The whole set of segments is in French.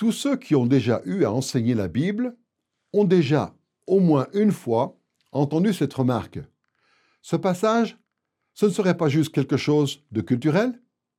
Tous ceux qui ont déjà eu à enseigner la Bible ont déjà, au moins une fois, entendu cette remarque. Ce passage, ce ne serait pas juste quelque chose de culturel?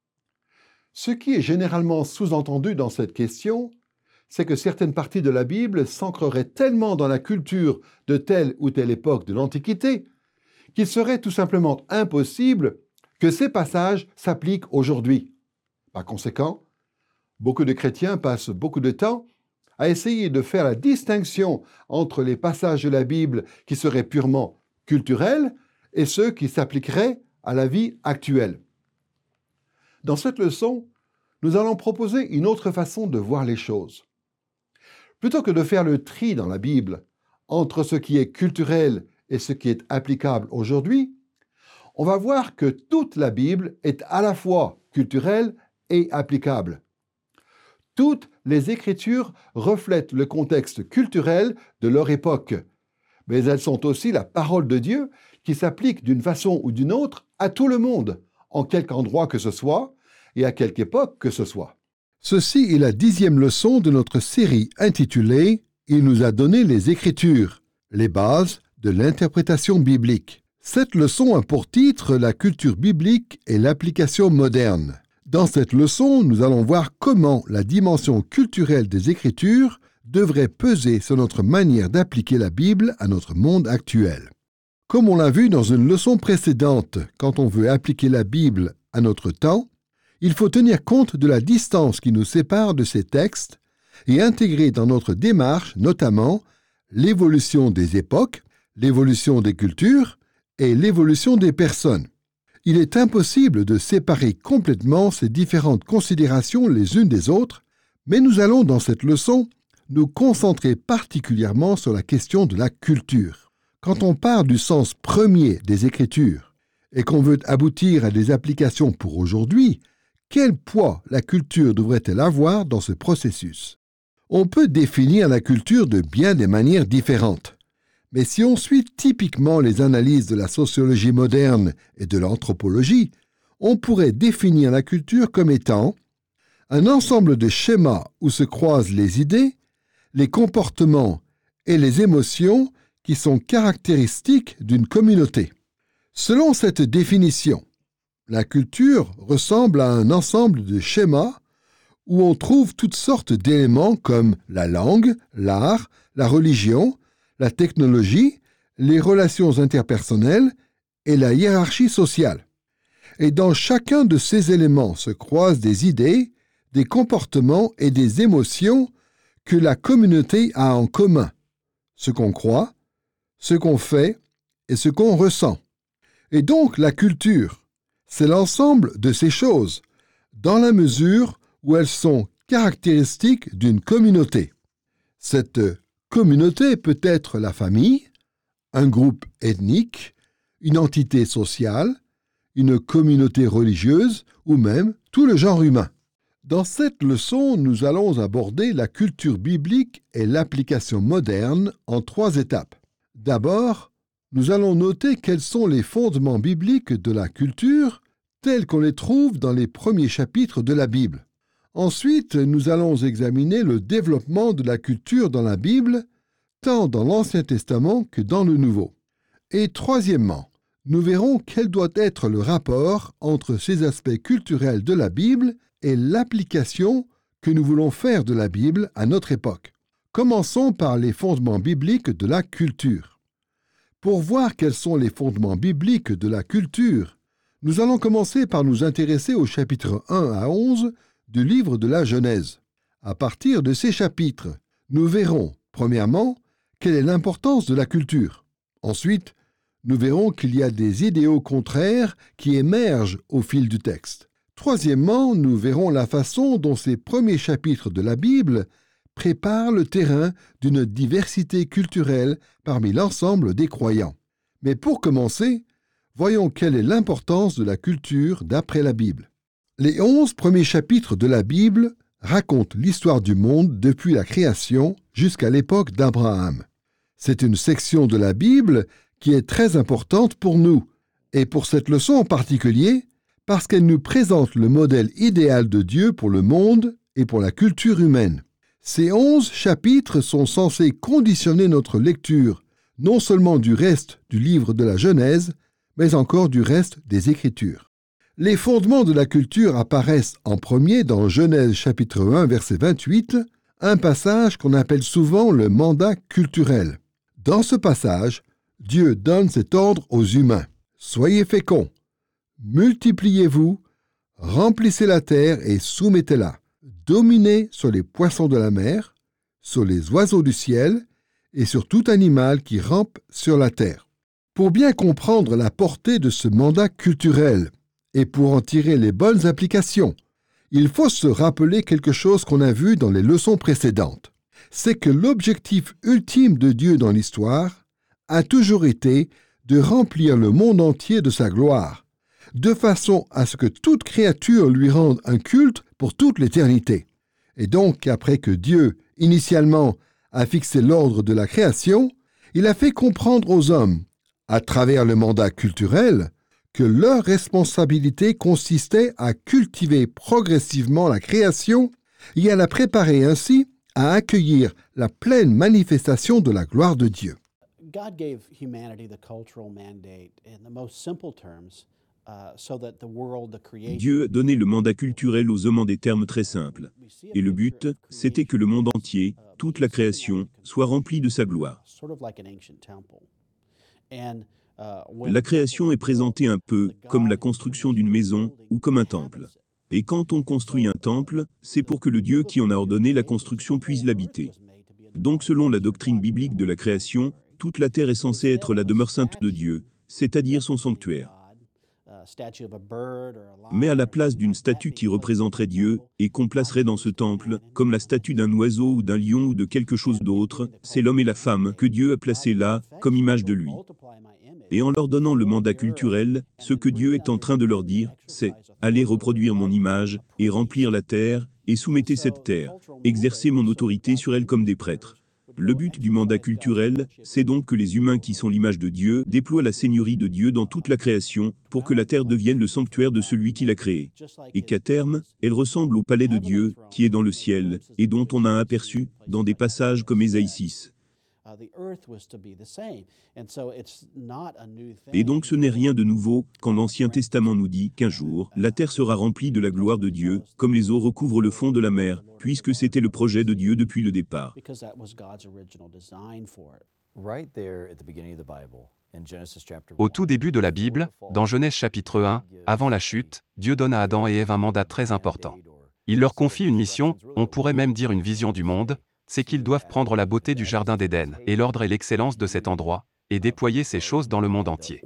Ce qui est généralement sous-entendu dans cette question, c'est que certaines parties de la Bible s'ancreraient tellement dans la culture de telle ou telle époque de l'Antiquité qu'il serait tout simplement impossible que ces passages s'appliquent aujourd'hui. Par conséquent, beaucoup de chrétiens passent beaucoup de temps à essayer de faire la distinction entre les passages de la Bible qui seraient purement culturels et ceux qui s'appliqueraient à la vie actuelle. Dans cette leçon, nous allons proposer une autre façon de voir les choses. Plutôt que de faire le tri dans la Bible entre ce qui est culturel et ce qui est applicable aujourd'hui, on va voir que toute la Bible est à la fois culturelle et applicable. Toutes les Écritures reflètent le contexte culturel de leur époque, mais elles sont aussi la parole de Dieu qui s'applique d'une façon ou d'une autre à tout le monde, en quelque endroit que ce soit et à quelque époque que ce soit. Ceci est la 10e leçon de notre série intitulée « Il nous a donné les Écritures, les bases de l'interprétation biblique ». Cette leçon a pour titre « La culture biblique et l'application moderne ». Dans cette leçon, nous allons voir comment la dimension culturelle des Écritures devrait peser sur notre manière d'appliquer la Bible à notre monde actuel. Comme on l'a vu dans une leçon précédente, quand on veut appliquer la Bible à notre temps, il faut tenir compte de la distance qui nous sépare de ces textes et intégrer dans notre démarche notamment l'évolution des époques, l'évolution des cultures et l'évolution des personnes. Il est impossible de séparer complètement ces différentes considérations les unes des autres, mais nous allons dans cette leçon nous concentrer particulièrement sur la question de la culture. Quand on part du sens premier des Écritures et qu'on veut aboutir à des applications pour aujourd'hui, quel poids la culture devrait-elle avoir dans ce processus? On peut définir la culture de bien des manières différentes. Mais si on suit typiquement les analyses de la sociologie moderne et de l'anthropologie, on pourrait définir la culture comme étant un ensemble de schémas où se croisent les idées, les comportements et les émotions qui sont caractéristiques d'une communauté. Selon cette définition, la culture ressemble à un ensemble de schémas où on trouve toutes sortes d'éléments comme la langue, l'art, la religion, la technologie, les relations interpersonnelles et la hiérarchie sociale. Et dans chacun de ces éléments se croisent des idées, des comportements et des émotions que la communauté a en commun, ce qu'on croit, ce qu'on fait et ce qu'on ressent. Et donc la culture, c'est l'ensemble de ces choses, dans la mesure où elles sont caractéristiques d'une communauté. Cette communauté peut être la famille, un groupe ethnique, une entité sociale, une communauté religieuse ou même tout le genre humain. Dans cette leçon, nous allons aborder la culture biblique et l'application moderne en 3 étapes. D'abord, nous allons noter quels sont les fondements bibliques de la culture tels qu'on les trouve dans les premiers chapitres de la Bible. Ensuite, nous allons examiner le développement de la culture dans la Bible, tant dans l'Ancien Testament que dans le Nouveau. Et troisièmement, nous verrons quel doit être le rapport entre ces aspects culturels de la Bible et l'application que nous voulons faire de la Bible à notre époque. Commençons par les fondements bibliques de la culture. Pour voir quels sont les fondements bibliques de la culture, nous allons commencer par nous intéresser aux chapitres 1 à 11 du livre de la Genèse. À partir de ces chapitres, nous verrons, premièrement, quelle est l'importance de la culture. Ensuite, nous verrons qu'il y a des idéaux contraires qui émergent au fil du texte. Troisièmement, nous verrons la façon dont ces premiers chapitres de la Bible préparent le terrain d'une diversité culturelle parmi l'ensemble des croyants. Mais pour commencer, voyons quelle est l'importance de la culture d'après la Bible. Les 11 premiers chapitres de la Bible racontent l'histoire du monde depuis la création jusqu'à l'époque d'Abraham. C'est une section de la Bible qui est très importante pour nous, et pour cette leçon en particulier, parce qu'elle nous présente le modèle idéal de Dieu pour le monde et pour la culture humaine. Ces 11 chapitres sont censés conditionner notre lecture, non seulement du reste du livre de la Genèse, mais encore du reste des Écritures. Les fondements de la culture apparaissent en premier dans Genèse chapitre 1, verset 28, un passage qu'on appelle souvent le mandat culturel. Dans ce passage, Dieu donne cet ordre aux humains. Soyez féconds, multipliez-vous, remplissez la terre et soumettez-la. Dominez sur les poissons de la mer, sur les oiseaux du ciel et sur tout animal qui rampe sur la terre. Pour bien comprendre la portée de ce mandat culturel et pour en tirer les bonnes applications, il faut se rappeler quelque chose qu'on a vu dans les leçons précédentes. C'est que l'objectif ultime de Dieu dans l'histoire a toujours été de remplir le monde entier de sa gloire, de façon à ce que toute créature lui rende un culte pour toute l'éternité. Et donc, après que Dieu, initialement, a fixé l'ordre de la création, il a fait comprendre aux hommes, à travers le mandat culturel, que leur responsabilité consistait à cultiver progressivement la création et à la préparer ainsi à accueillir la pleine manifestation de la gloire de Dieu. God gave humanity the cultural mandate in the most simple terms. Dieu a donné le mandat culturel aux hommes en des termes très simples. Et le but, c'était que le monde entier, toute la création, soit remplie de sa gloire. La création est présentée un peu comme la construction d'une maison ou comme un temple. Et quand on construit un temple, c'est pour que le Dieu qui en a ordonné la construction puisse l'habiter. Donc selon la doctrine biblique de la création, toute la terre est censée être la demeure sainte de Dieu, c'est-à-dire son sanctuaire. Mais à la place d'une statue qui représenterait Dieu et qu'on placerait dans ce temple, comme la statue d'un oiseau ou d'un lion ou de quelque chose d'autre, c'est l'homme et la femme que Dieu a placés là comme image de lui. Et en leur donnant le mandat culturel, ce que Dieu est en train de leur dire, c'est « Allez reproduire mon image et remplir la terre et soumettez cette terre, exercez mon autorité sur elle comme des prêtres. » Le but du mandat culturel, c'est donc que les humains qui sont l'image de Dieu déploient la seigneurie de Dieu dans toute la création pour que la terre devienne le sanctuaire de celui qui l'a créée. Et qu'à terme, elle ressemble au palais de Dieu qui est dans le ciel et dont on a un aperçu dans des passages comme Ésaïe 6. Et donc ce n'est rien de nouveau quand l'Ancien Testament nous dit qu'un jour, la terre sera remplie de la gloire de Dieu, comme les eaux recouvrent le fond de la mer, puisque c'était le projet de Dieu depuis le départ. Au tout début de la Bible, dans Genèse chapitre 1, avant la chute, Dieu donne à Adam et Ève un mandat très important. Il leur confie une mission, on pourrait même dire une vision du monde, c'est qu'ils doivent prendre la beauté du jardin d'Éden et l'ordre et l'excellence de cet endroit, et déployer ces choses dans le monde entier.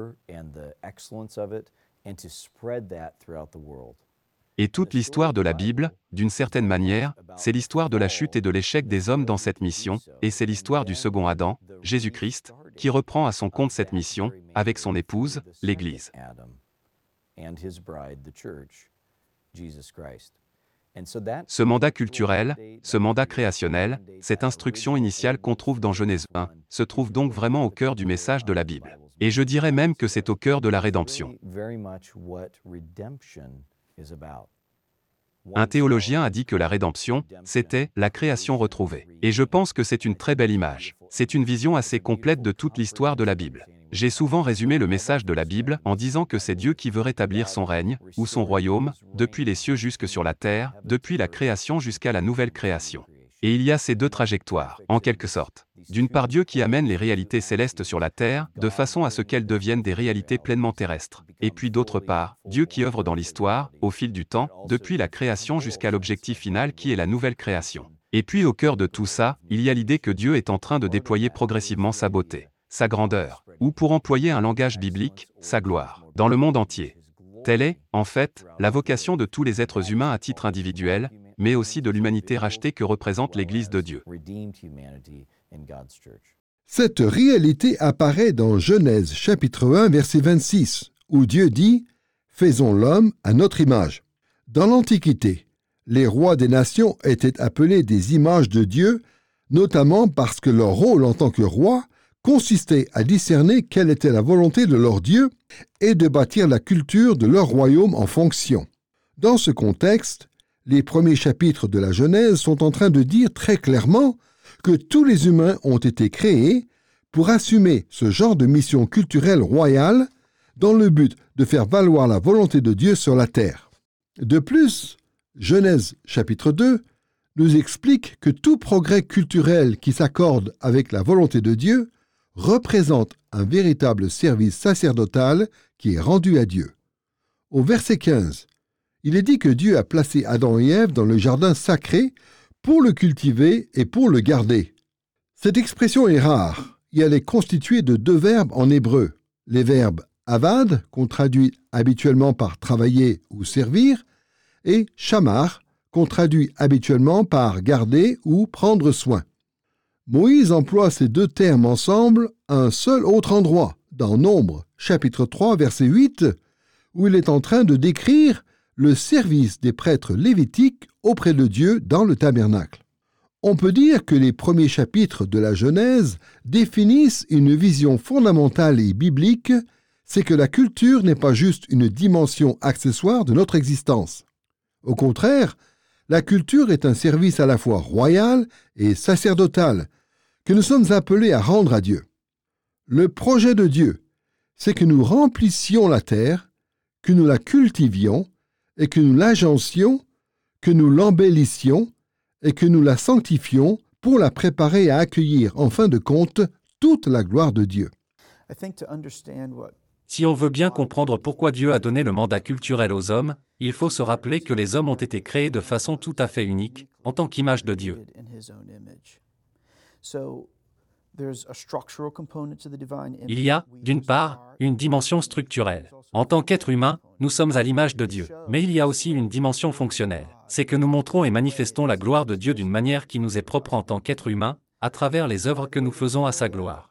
Et toute l'histoire de la Bible, d'une certaine manière, c'est l'histoire de la chute et de l'échec des hommes dans cette mission, et c'est l'histoire du second Adam, Jésus-Christ, qui reprend à son compte cette mission, avec son épouse, l'Église. Ce mandat culturel, ce mandat créationnel, cette instruction initiale qu'on trouve dans Genèse 1, se trouve donc vraiment au cœur du message de la Bible. Et je dirais même que c'est au cœur de la rédemption. Un théologien a dit que la rédemption, c'était la création retrouvée. Et je pense que c'est une très belle image. C'est une vision assez complète de toute l'histoire de la Bible. J'ai souvent résumé le message de la Bible en disant que c'est Dieu qui veut rétablir son règne, ou son royaume, depuis les cieux jusque sur la terre, depuis la création jusqu'à la nouvelle création. Et il y a ces deux trajectoires, en quelque sorte. D'une part Dieu qui amène les réalités célestes sur la terre, de façon à ce qu'elles deviennent des réalités pleinement terrestres. Et puis d'autre part, Dieu qui œuvre dans l'histoire, au fil du temps, depuis la création jusqu'à l'objectif final qui est la nouvelle création. Et puis au cœur de tout ça, il y a l'idée que Dieu est en train de déployer progressivement sa beauté, sa grandeur, ou pour employer un langage biblique, sa gloire, dans le monde entier. Telle est, en fait, la vocation de tous les êtres humains à titre individuel, mais aussi de l'humanité rachetée que représente l'Église de Dieu. Cette réalité apparaît dans Genèse chapitre 1, verset 26, où Dieu dit « Faisons l'homme à notre image ». Dans l'Antiquité, les rois des nations étaient appelés des images de Dieu, notamment parce que leur rôle en tant que roi consistait à discerner quelle était la volonté de leur Dieu et de bâtir la culture de leur royaume en fonction. Dans ce contexte, Les premiers chapitres de la Genèse sont en train de dire très clairement que tous les humains ont été créés pour assumer ce genre de mission culturelle royale dans le but de faire valoir la volonté de Dieu sur la terre. De plus, Genèse chapitre 2 nous explique que tout progrès culturel qui s'accorde avec la volonté de Dieu représente un véritable service sacerdotal qui est rendu à Dieu. Au verset 15, il est dit que Dieu a placé Adam et Ève dans le jardin sacré pour le cultiver et pour le garder. Cette expression est rare et elle est constituée de deux verbes en hébreu. Les verbes avad, qu'on traduit habituellement par travailler ou servir, et shamar, qu'on traduit habituellement par garder ou prendre soin. Moïse emploie ces deux termes ensemble à un seul autre endroit, dans Nombre, chapitre 3, verset 8, où il est en train de décrire le service des prêtres lévitiques auprès de Dieu dans le tabernacle. On peut dire que les premiers chapitres de la Genèse définissent une vision fondamentale et biblique, c'est que la culture n'est pas juste une dimension accessoire de notre existence. Au contraire, la culture est un service à la fois royal et sacerdotal que nous sommes appelés à rendre à Dieu. Le projet de Dieu, c'est que nous remplissions la terre, que nous la cultivions et que nous l'agencions, que nous l'embellissions et que nous la sanctifions pour la préparer à accueillir en fin de compte toute la gloire de Dieu. Si on veut bien comprendre pourquoi Dieu a donné le mandat culturel aux hommes, il faut se rappeler que les hommes ont été créés de façon tout à fait unique, en tant qu'image de Dieu. Il y a, d'une part, une dimension structurelle. En tant qu'être humain, nous sommes à l'image de Dieu. Mais il y a aussi une dimension fonctionnelle. C'est que nous montrons et manifestons la gloire de Dieu d'une manière qui nous est propre en tant qu'être humain, à travers les œuvres que nous faisons à sa gloire.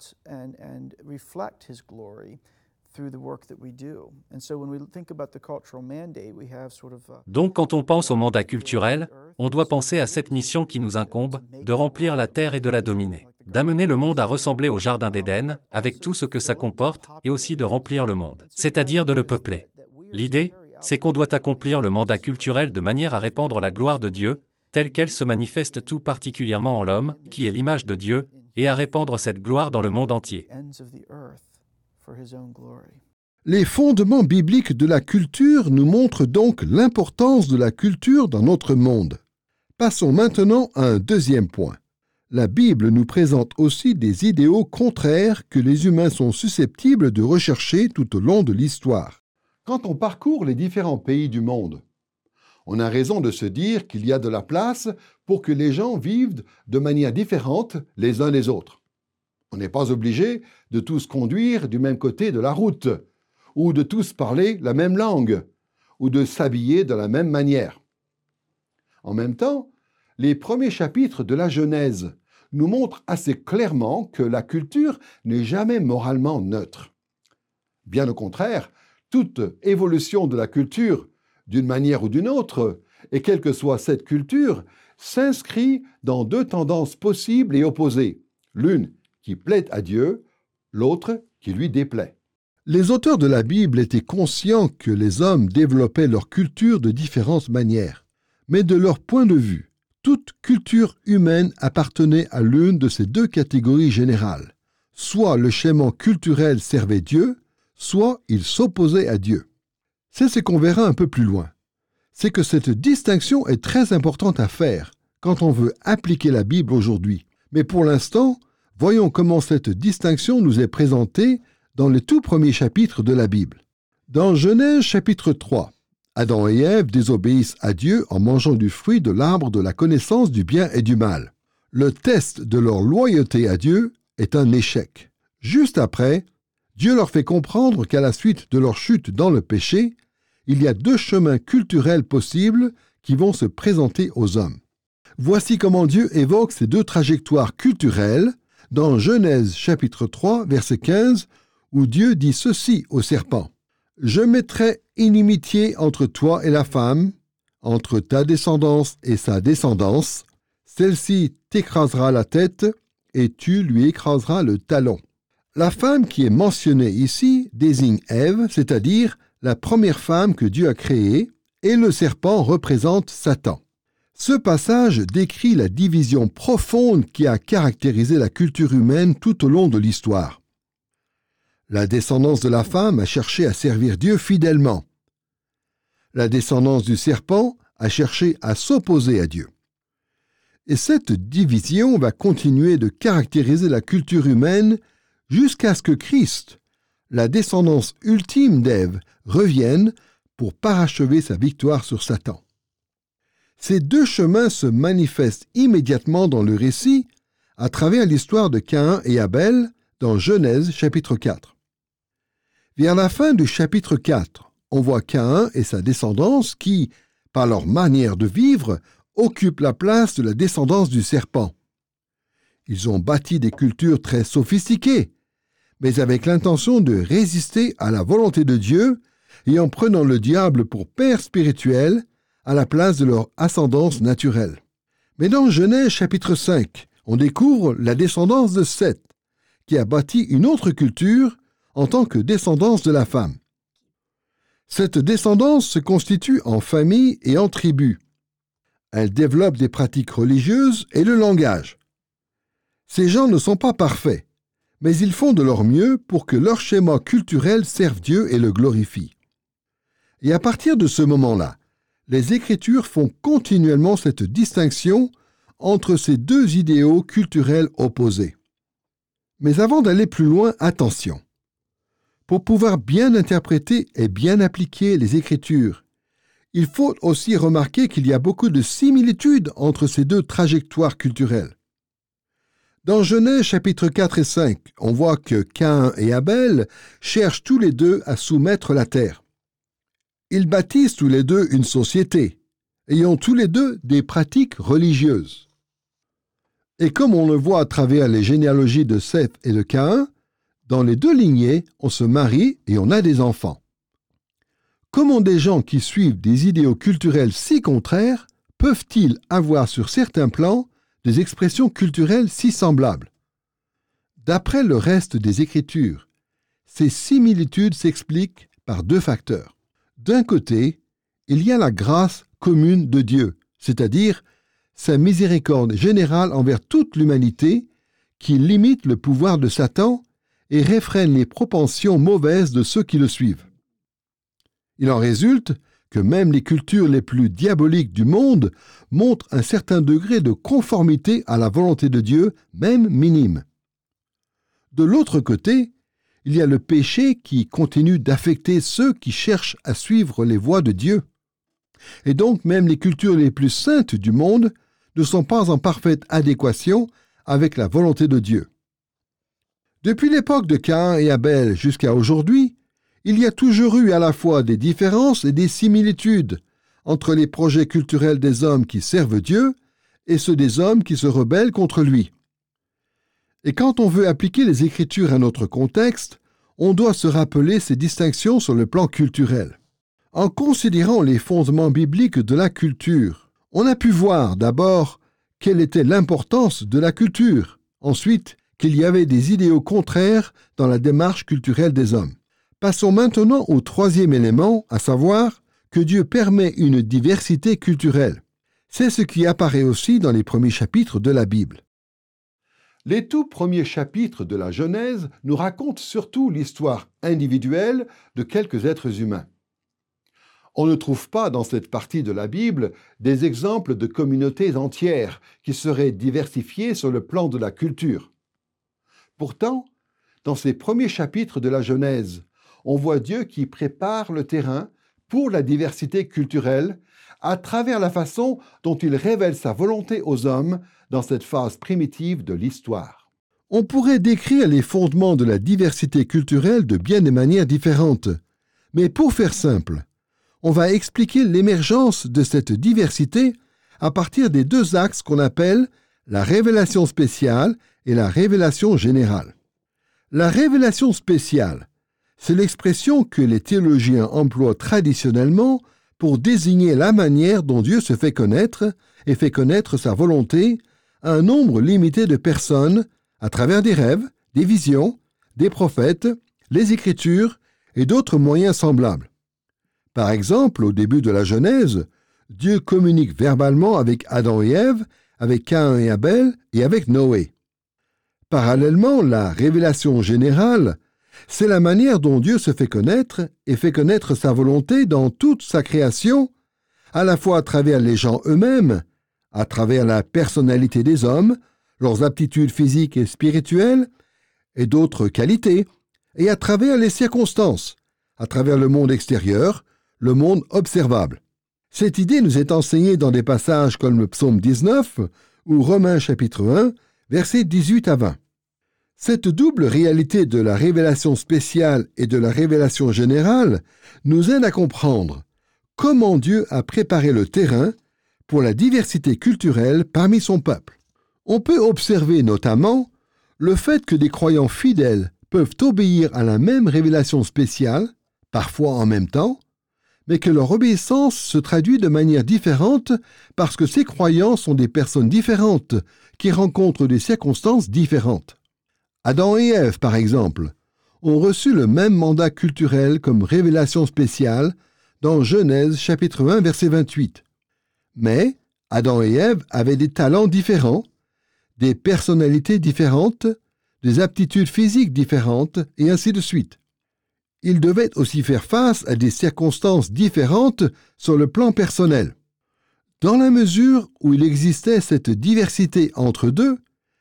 Donc quand on pense au mandat culturel, on doit penser à cette mission qui nous incombe, de remplir la terre et de la dominer, d'amener le monde à ressembler au Jardin d'Éden, avec tout ce que ça comporte, et aussi de remplir le monde, c'est-à-dire de le peupler. L'idée, c'est qu'on doit accomplir le mandat culturel de manière à répandre la gloire de Dieu, telle qu'elle se manifeste tout particulièrement en l'homme, qui est l'image de Dieu, et à répandre cette gloire dans le monde entier. Les fondements bibliques de la culture nous montrent donc l'importance de la culture dans notre monde. Passons maintenant à un deuxième point. La Bible nous présente aussi des idéaux contraires que les humains sont susceptibles de rechercher tout au long de l'histoire. Quand on parcourt les différents pays du monde, on a raison de se dire qu'il y a de la place pour que les gens vivent de manière différente les uns les autres. On n'est pas obligé de tous conduire du même côté de la route, ou de tous parler la même langue, ou de s'habiller de la même manière. En même temps, les premiers chapitres de la Genèse nous montrent assez clairement que la culture n'est jamais moralement neutre. Bien au contraire, toute évolution de la culture, d'une manière ou d'une autre, et quelle que soit cette culture, s'inscrit dans deux tendances possibles et opposées, l'une qui plaît à Dieu, l'autre qui lui déplaît. Les auteurs de la Bible étaient conscients que les hommes développaient leur culture de différentes manières, mais de leur point de vue, toute culture humaine appartenait à l'une de ces deux catégories générales. Soit le schéma culturel servait Dieu, soit il s'opposait à Dieu. C'est ce qu'on verra un peu plus loin. C'est que cette distinction est très importante à faire quand on veut appliquer la Bible aujourd'hui. Mais pour l'instant, voyons comment cette distinction nous est présentée dans les tout premiers chapitres de la Bible. Dans Genèse chapitre 3, Adam et Ève désobéissent à Dieu en mangeant du fruit de l'arbre de la connaissance du bien et du mal. Le test de leur loyauté à Dieu est un échec. Juste après, Dieu leur fait comprendre qu'à la suite de leur chute dans le péché, il y a deux chemins culturels possibles qui vont se présenter aux hommes. Voici comment Dieu évoque ces deux trajectoires culturelles dans Genèse chapitre 3, verset 15, où Dieu dit ceci au serpent. « Je mettrai inimitié entre toi et la femme, entre ta descendance et sa descendance. Celle-ci t'écrasera la tête et tu lui écraseras le talon. » La femme qui est mentionnée ici désigne Ève, c'est-à-dire la première femme que Dieu a créée, et le serpent représente Satan. Ce passage décrit la division profonde qui a caractérisé la culture humaine tout au long de l'histoire. La descendance de la femme a cherché à servir Dieu fidèlement. La descendance du serpent a cherché à s'opposer à Dieu. Et cette division va continuer de caractériser la culture humaine jusqu'à ce que Christ, la descendance ultime d'Ève, revienne pour parachever sa victoire sur Satan. Ces deux chemins se manifestent immédiatement dans le récit à travers l'histoire de Caïn et Abel dans Genèse chapitre 4. Vers la fin du chapitre 4, on voit Caïn et sa descendance qui, par leur manière de vivre, occupent la place de la descendance du serpent. Ils ont bâti des cultures très sophistiquées, mais avec l'intention de résister à la volonté de Dieu et en prenant le diable pour père spirituel à la place de leur ascendance naturelle. Mais dans Genèse chapitre 5, on découvre la descendance de Seth, qui a bâti une autre culture en tant que descendance de la femme. Cette descendance se constitue en famille et en tribu. Elle développe des pratiques religieuses et le langage. Ces gens ne sont pas parfaits, mais ils font de leur mieux pour que leur schéma culturel serve Dieu et le glorifie. Et à partir de ce moment-là, les Écritures font continuellement cette distinction entre ces deux idéaux culturels opposés. Mais avant d'aller plus loin, attention. Pour pouvoir bien interpréter et bien appliquer les Écritures, il faut aussi remarquer qu'il y a beaucoup de similitudes entre ces deux trajectoires culturelles. Dans Genèse chapitres 4 et 5, on voit que Caïn et Abel cherchent tous les deux à soumettre la terre. Ils bâtissent tous les deux une société, ayant tous les deux des pratiques religieuses. Et comme on le voit à travers les généalogies de Seth et de Caïn, dans les deux lignées, on se marie et on a des enfants. Comment des gens qui suivent des idéaux culturels si contraires peuvent-ils avoir sur certains plans des expressions culturelles si semblables? D'après le reste des Écritures, ces similitudes s'expliquent par deux facteurs. D'un côté, il y a la grâce commune de Dieu, c'est-à-dire sa miséricorde générale envers toute l'humanité qui limite le pouvoir de Satan et réfrène les propensions mauvaises de ceux qui le suivent. Il en résulte que même les cultures les plus diaboliques du monde montrent un certain degré de conformité à la volonté de Dieu, même minime. De l'autre côté, il y a le péché qui continue d'affecter ceux qui cherchent à suivre les voies de Dieu. Et donc même les cultures les plus saintes du monde ne sont pas en parfaite adéquation avec la volonté de Dieu. Depuis l'époque de Caïn et Abel jusqu'à aujourd'hui, il y a toujours eu à la fois des différences et des similitudes entre les projets culturels des hommes qui servent Dieu et ceux des hommes qui se rebellent contre lui. Et quand on veut appliquer les Écritures à notre contexte, on doit se rappeler ces distinctions sur le plan culturel. En considérant les fondements bibliques de la culture, on a pu voir d'abord quelle était l'importance de la culture, ensuite qu'il y avait des idéaux contraires dans la démarche culturelle des hommes. Passons maintenant au troisième élément, à savoir que Dieu permet une diversité culturelle. C'est ce qui apparaît aussi dans les premiers chapitres de la Bible. Les tout premiers chapitres de la Genèse nous racontent surtout l'histoire individuelle de quelques êtres humains. On ne trouve pas dans cette partie de la Bible des exemples de communautés entières qui seraient diversifiées sur le plan de la culture. Pourtant, dans ces premiers chapitres de la Genèse, on voit Dieu qui prépare le terrain pour la diversité culturelle à travers la façon dont il révèle sa volonté aux hommes dans cette phase primitive de l'histoire. On pourrait décrire les fondements de la diversité culturelle de bien des manières différentes, mais pour faire simple, on va expliquer l'émergence de cette diversité à partir des deux axes qu'on appelle la révélation spéciale et la révélation générale. La révélation spéciale, c'est l'expression que les théologiens emploient traditionnellement pour désigner la manière dont Dieu se fait connaître et fait connaître sa volonté à un nombre limité de personnes à travers des rêves, des visions, des prophètes, les Écritures et d'autres moyens semblables. Par exemple, au début de la Genèse, Dieu communique verbalement avec Adam et Ève, avec Caïn et Abel et avec Noé. Parallèlement, la révélation générale, c'est la manière dont Dieu se fait connaître et fait connaître sa volonté dans toute sa création, à la fois à travers les gens eux-mêmes, à travers la personnalité des hommes, leurs aptitudes physiques et spirituelles, et d'autres qualités, et à travers les circonstances, à travers le monde extérieur, le monde observable. Cette idée nous est enseignée dans des passages comme le psaume 19 ou Romains chapitre 1, versets 18 à 20. Cette double réalité de la révélation spéciale et de la révélation générale nous aide à comprendre comment Dieu a préparé le terrain pour la diversité culturelle parmi son peuple. On peut observer notamment le fait que des croyants fidèles peuvent obéir à la même révélation spéciale, parfois en même temps, mais que leur obéissance se traduit de manière différente parce que ces croyants sont des personnes différentes qui rencontrent des circonstances différentes. Adam et Ève, par exemple, ont reçu le même mandat culturel comme révélation spéciale dans Genèse chapitre 1, verset 28. Mais Adam et Ève avaient des talents différents, des personnalités différentes, des aptitudes physiques différentes, et ainsi de suite. Ils devaient aussi faire face à des circonstances différentes sur le plan personnel. Dans la mesure où il existait cette diversité entre deux,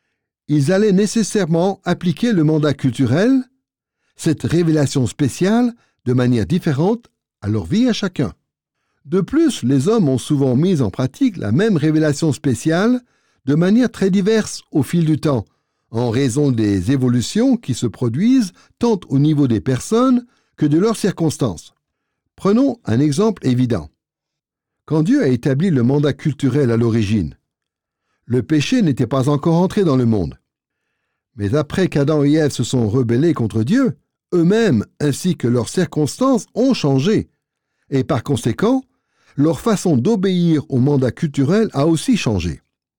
ils allaient nécessairement appliquer le mandat culturel, cette révélation spéciale, de manière différente à leur vie à chacun. De plus, les hommes ont souvent mis en pratique la même révélation spéciale de manière très diverse au fil du temps, en raison des évolutions qui se produisent tant au niveau des personnes que de leurs circonstances. Prenons un exemple évident. Quand Dieu a établi le mandat culturel à l'origine, le péché n'était pas encore entré dans le monde. Mais après qu'Adam et Ève se sont rebellés contre Dieu, eux-mêmes ainsi que leurs circonstances ont changé. Et par conséquent, leur façon d'obéir au mandat culturel a aussi changé.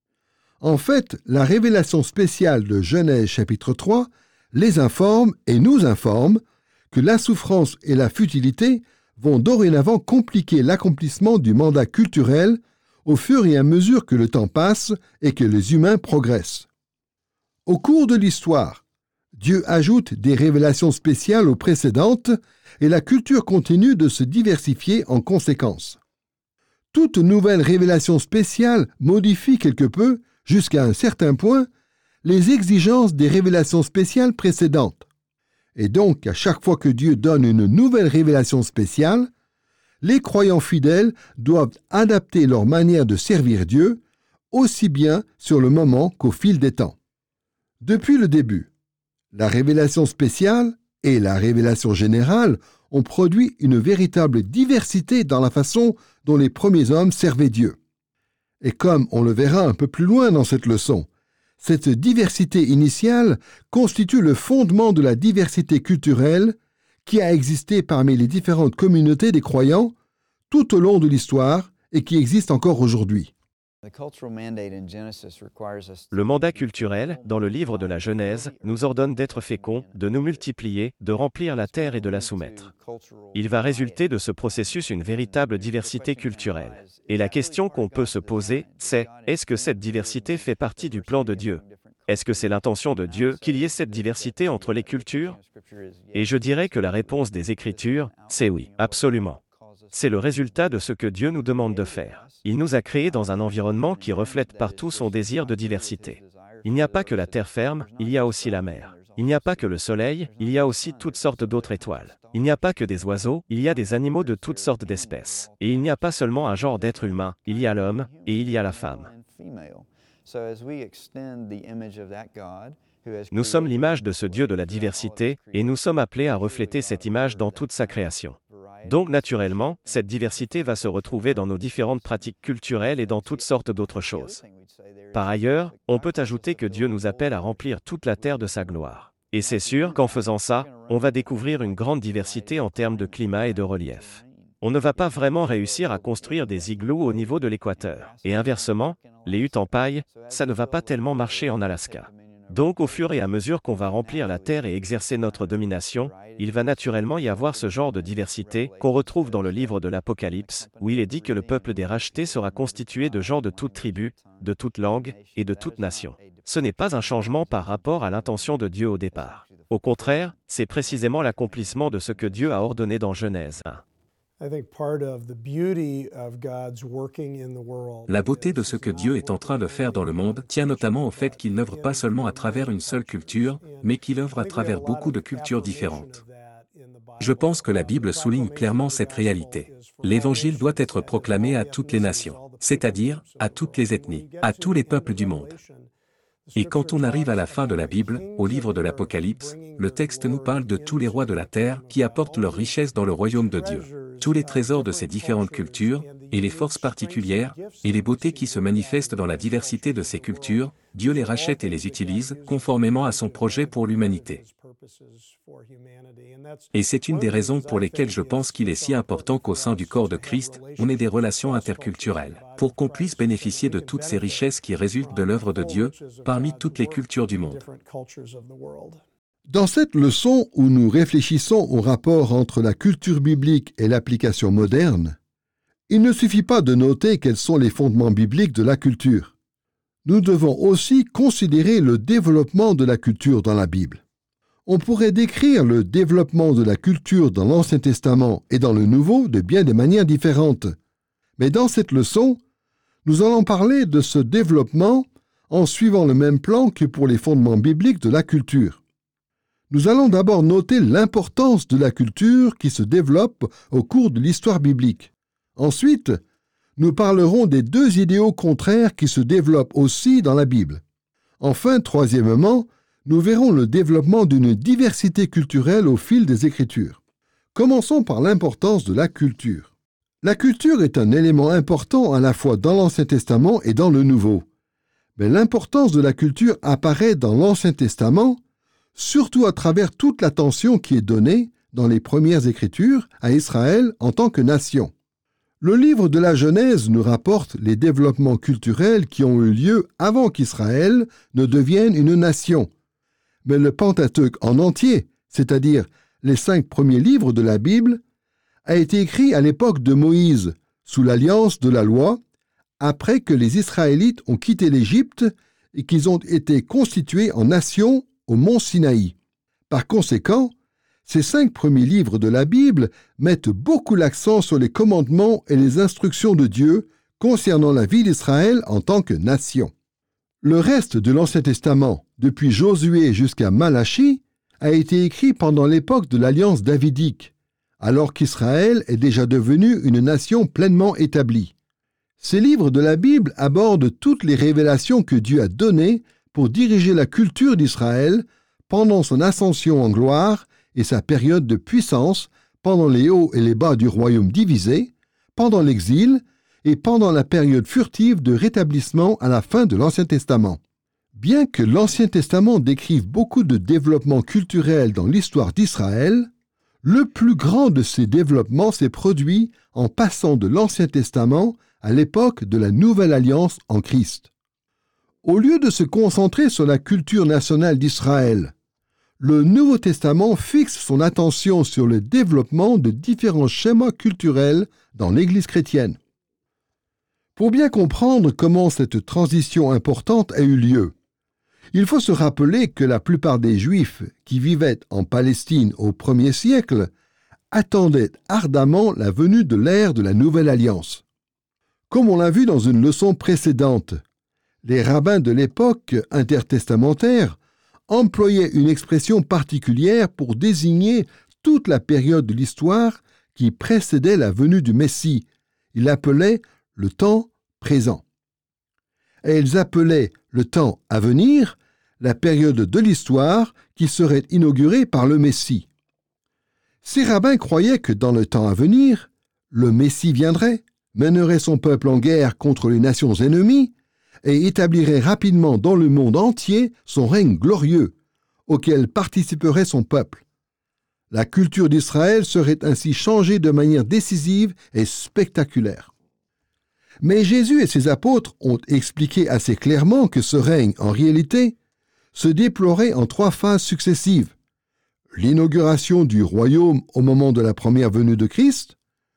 En fait, la révélation spéciale de Genèse chapitre 3 les informe et nous informe que la souffrance et la futilité vont dorénavant compliquer l'accomplissement du mandat culturel au fur et à mesure que le temps passe et que les humains progressent. Au cours de l'histoire, Dieu ajoute des révélations spéciales aux précédentes et la culture continue de se diversifier en conséquence. Toute nouvelle révélation spéciale modifie quelque peu, jusqu'à un certain point, les exigences des révélations spéciales précédentes. Et donc, à chaque fois que Dieu donne une nouvelle révélation spéciale, les croyants fidèles doivent adapter leur manière de servir Dieu, aussi bien sur le moment qu'au fil des temps. Depuis le début, la révélation spéciale et la révélation générale ont produit une véritable diversité dans la façon dont les premiers hommes servaient Dieu. Et comme on le verra un peu plus loin dans cette leçon, cette diversité initiale constitue le fondement de la diversité culturelle qui a existé parmi les différentes communautés des croyants tout au long de l'histoire et qui existe encore aujourd'hui. Le mandat culturel, dans le livre de la Genèse, nous ordonne d'être féconds, de nous multiplier, de remplir la terre et de la soumettre. Il va résulter de ce processus une véritable diversité culturelle. Et la question qu'on peut se poser, c'est, est-ce que cette diversité fait partie du plan de Dieu ? Est-ce que c'est l'intention de Dieu qu'il y ait cette diversité entre les cultures ? Et je dirais que la réponse des Écritures, c'est oui, absolument. C'est le résultat de ce que Dieu nous demande de faire. Il nous a créés dans un environnement qui reflète partout son désir de diversité. Il n'y a pas que la terre ferme, il y a aussi la mer. Il n'y a pas que le soleil, il y a aussi toutes sortes d'autres étoiles. Il n'y a pas que des oiseaux, il y a des animaux de toutes sortes d'espèces. Et il n'y a pas seulement un genre d'être humain, il y a l'homme et il y a la femme. Nous sommes l'image de ce Dieu de la diversité, et nous sommes appelés à refléter cette image dans toute sa création. Donc naturellement, cette diversité va se retrouver dans nos différentes pratiques culturelles et dans toutes sortes d'autres choses. Par ailleurs, on peut ajouter que Dieu nous appelle à remplir toute la terre de sa gloire. Et c'est sûr qu'en faisant ça, on va découvrir une grande diversité en termes de climat et de relief. On ne va pas vraiment réussir à construire des igloos au niveau de l'équateur. Et inversement, les huttes en paille, ça ne va pas tellement marcher en Alaska. Donc au fur et à mesure qu'on va remplir la terre et exercer notre domination, il va naturellement y avoir ce genre de diversité qu'on retrouve dans le livre de l'Apocalypse, où il est dit que le peuple des rachetés sera constitué de gens de toute tribu, de toute langue et de toute nation. Ce n'est pas un changement par rapport à l'intention de Dieu au départ. Au contraire, c'est précisément l'accomplissement de ce que Dieu a ordonné dans Genèse 1. La beauté de ce que Dieu est en train de faire dans le monde tient notamment au fait qu'il n'œuvre pas seulement à travers une seule culture, mais qu'il œuvre à travers beaucoup de cultures différentes. Je pense que la Bible souligne clairement cette réalité. L'Évangile doit être proclamé à toutes les nations, c'est-à-dire à toutes les ethnies, à tous les peuples du monde. Et quand on arrive à la fin de la Bible, au livre de l'Apocalypse, le texte nous parle de tous les rois de la terre qui apportent leurs richesses dans le royaume de Dieu. Tous les trésors de ces différentes cultures, et les forces particulières, et les beautés qui se manifestent dans la diversité de ces cultures, Dieu les rachète et les utilise conformément à son projet pour l'humanité. Et c'est une des raisons pour lesquelles je pense qu'il est si important qu'au sein du corps de Christ, on ait des relations interculturelles, pour qu'on puisse bénéficier de toutes ces richesses qui résultent de l'œuvre de Dieu, parmi toutes les cultures du monde. Dans cette leçon où nous réfléchissons au rapport entre la culture biblique et l'application moderne, il ne suffit pas de noter quels sont les fondements bibliques de la culture. Nous devons aussi considérer le développement de la culture dans la Bible. On pourrait décrire le développement de la culture dans l'Ancien Testament et dans le Nouveau de bien des manières différentes. Mais dans cette leçon, nous allons parler de ce développement en suivant le même plan que pour les fondements bibliques de la culture. Nous allons d'abord noter l'importance de la culture qui se développe au cours de l'histoire biblique. Ensuite, nous parlerons des deux idéaux contraires qui se développent aussi dans la Bible. Enfin, troisièmement, nous verrons le développement d'une diversité culturelle au fil des Écritures. Commençons par l'importance de la culture. La culture est un élément important à la fois dans l'Ancien Testament et dans le Nouveau. Mais l'importance de la culture apparaît dans l'Ancien Testament, surtout à travers toute l'attention qui est donnée dans les premières Écritures à Israël en tant que nation. Le livre de la Genèse nous rapporte les développements culturels qui ont eu lieu avant qu'Israël ne devienne une nation. Mais le Pentateuque en entier, c'est-à-dire les 5 premiers livres de la Bible, a été écrit à l'époque de Moïse, sous l'alliance de la loi, après que les Israélites ont quitté l'Égypte et qu'ils ont été constitués en nation au mont Sinaï. Par conséquent, ces 5 premiers livres de la Bible mettent beaucoup l'accent sur les commandements et les instructions de Dieu concernant la vie d'Israël en tant que nation. Le reste de l'Ancien Testament, depuis Josué jusqu'à Malachie, a été écrit pendant l'époque de l'Alliance davidique, alors qu'Israël est déjà devenu une nation pleinement établie. Ces livres de la Bible abordent toutes les révélations que Dieu a données pour diriger la culture d'Israël pendant son ascension en gloire et sa période de puissance pendant les hauts et les bas du royaume divisé, pendant l'exil et pendant la période furtive de rétablissement à la fin de l'Ancien Testament. Bien que l'Ancien Testament décrive beaucoup de développements culturels dans l'histoire d'Israël, le plus grand de ces développements s'est produit en passant de l'Ancien Testament à l'époque de la Nouvelle Alliance en Christ. Au lieu de se concentrer sur la culture nationale d'Israël, le Nouveau Testament fixe son attention sur le développement de différents schémas culturels dans l'Église chrétienne. Pour bien comprendre comment cette transition importante a eu lieu, il faut se rappeler que la plupart des Juifs qui vivaient en Palestine au 1er siècle attendaient ardemment la venue de l'ère de la Nouvelle Alliance. Comme on l'a vu dans une leçon précédente, les rabbins de l'époque intertestamentaire employaient une expression particulière pour désigner toute la période de l'histoire qui précédait la venue du Messie. Ils l'appelaient le temps présent. Et ils appelaient le temps à venir la période de l'histoire qui serait inaugurée par le Messie. Ces rabbins croyaient que dans le temps à venir, le Messie viendrait, mènerait son peuple en guerre contre les nations ennemies et établirait rapidement dans le monde entier son règne glorieux, auquel participerait son peuple. La culture d'Israël serait ainsi changée de manière décisive et spectaculaire. Mais Jésus et ses apôtres ont expliqué assez clairement que ce règne, en réalité, se déploierait en 3 phases successives. L'inauguration du royaume au moment de la première venue de Christ,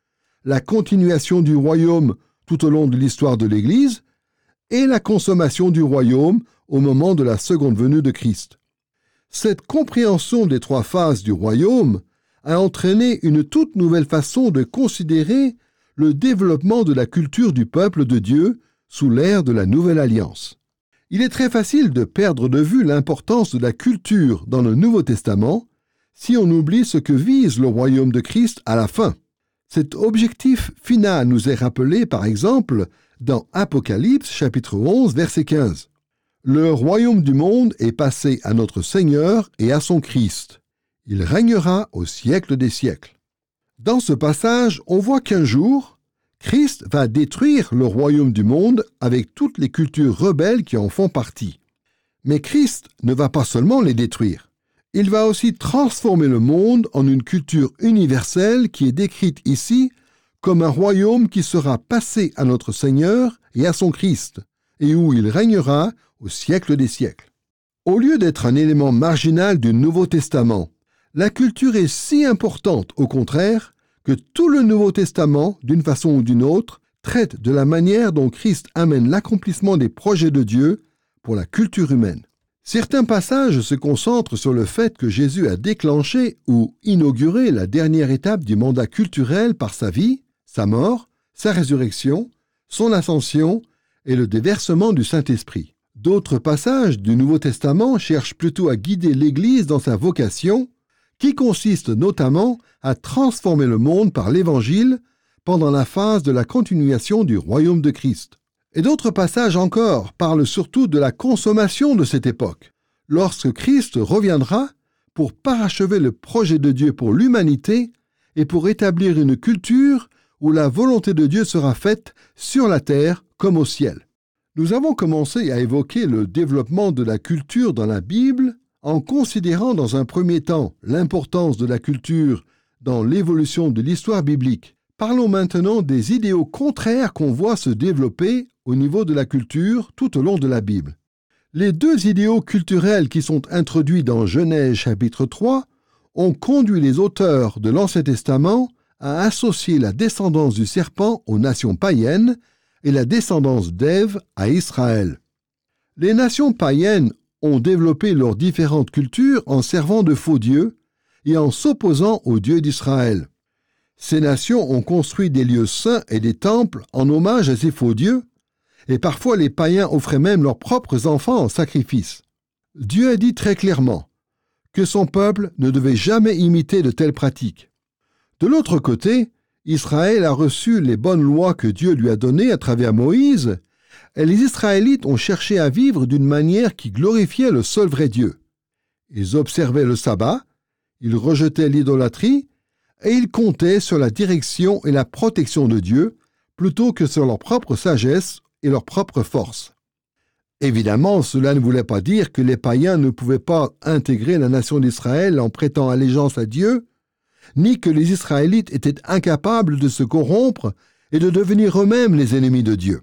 la continuation du royaume tout au long de l'histoire de l'Église, et la consommation du royaume au moment de la seconde venue de Christ. Cette compréhension des 3 phases du royaume a entraîné une toute nouvelle façon de considérer le développement de la culture du peuple de Dieu sous l'ère de la Nouvelle Alliance. Il est très facile de perdre de vue l'importance de la culture dans le Nouveau Testament si on oublie ce que vise le royaume de Christ à la fin. Cet objectif final nous est rappelé par exemple dans Apocalypse chapitre 11 verset 15. Le royaume du monde est passé à notre Seigneur et à son Christ. Il régnera au siècle des siècles. Dans ce passage, on voit qu'un jour, Christ va détruire le royaume du monde avec toutes les cultures rebelles qui en font partie. Mais Christ ne va pas seulement les détruire. Il va aussi transformer le monde en une culture universelle qui est décrite ici comme un royaume qui sera passé à notre Seigneur et à son Christ, et où il régnera au siècle des siècles. Au lieu d'être un élément marginal du Nouveau Testament, la culture est si importante, au contraire, que tout le Nouveau Testament, d'une façon ou d'une autre, traite de la manière dont Christ amène l'accomplissement des projets de Dieu pour la culture humaine. Certains passages se concentrent sur le fait que Jésus a déclenché ou inauguré la dernière étape du mandat culturel par sa vie, sa mort, sa résurrection, son ascension et le déversement du Saint-Esprit. D'autres passages du Nouveau Testament cherchent plutôt à guider l'Église dans sa vocation, qui consiste notamment à transformer le monde par l'Évangile pendant la phase de la continuation du royaume de Christ. Et d'autres passages encore parlent surtout de la consommation de cette époque, lorsque Christ reviendra pour parachever le projet de Dieu pour l'humanité et pour établir une culture où la volonté de Dieu sera faite sur la terre comme au ciel. Nous avons commencé à évoquer le développement de la culture dans la Bible en considérant dans un premier temps l'importance de la culture dans l'évolution de l'histoire biblique. Parlons maintenant des idéaux contraires qu'on voit se développer au niveau de la culture tout au long de la Bible. Les 2 idéaux culturels qui sont introduits dans Genèse chapitre 3 ont conduit les auteurs de l'Ancien Testament à associer la descendance du serpent aux nations païennes et la descendance d'Ève à Israël. Les nations païennes ont développé leurs différentes cultures en servant de faux dieux et en s'opposant au Dieu d'Israël. Ces nations ont construit des lieux saints et des temples en hommage à ces faux dieux, et parfois les païens offraient même leurs propres enfants en sacrifice. Dieu a dit très clairement que son peuple ne devait jamais imiter de telles pratiques. De l'autre côté, Israël a reçu les bonnes lois que Dieu lui a données à travers Moïse, et les Israélites ont cherché à vivre d'une manière qui glorifiait le seul vrai Dieu. Ils observaient le sabbat, ils rejetaient l'idolâtrie, et ils comptaient sur la direction et la protection de Dieu, plutôt que sur leur propre sagesse et leur propre force. Évidemment, cela ne voulait pas dire que les païens ne pouvaient pas intégrer la nation d'Israël en prêtant allégeance à Dieu, ni que les Israélites étaient incapables de se corrompre et de devenir eux-mêmes les ennemis de Dieu.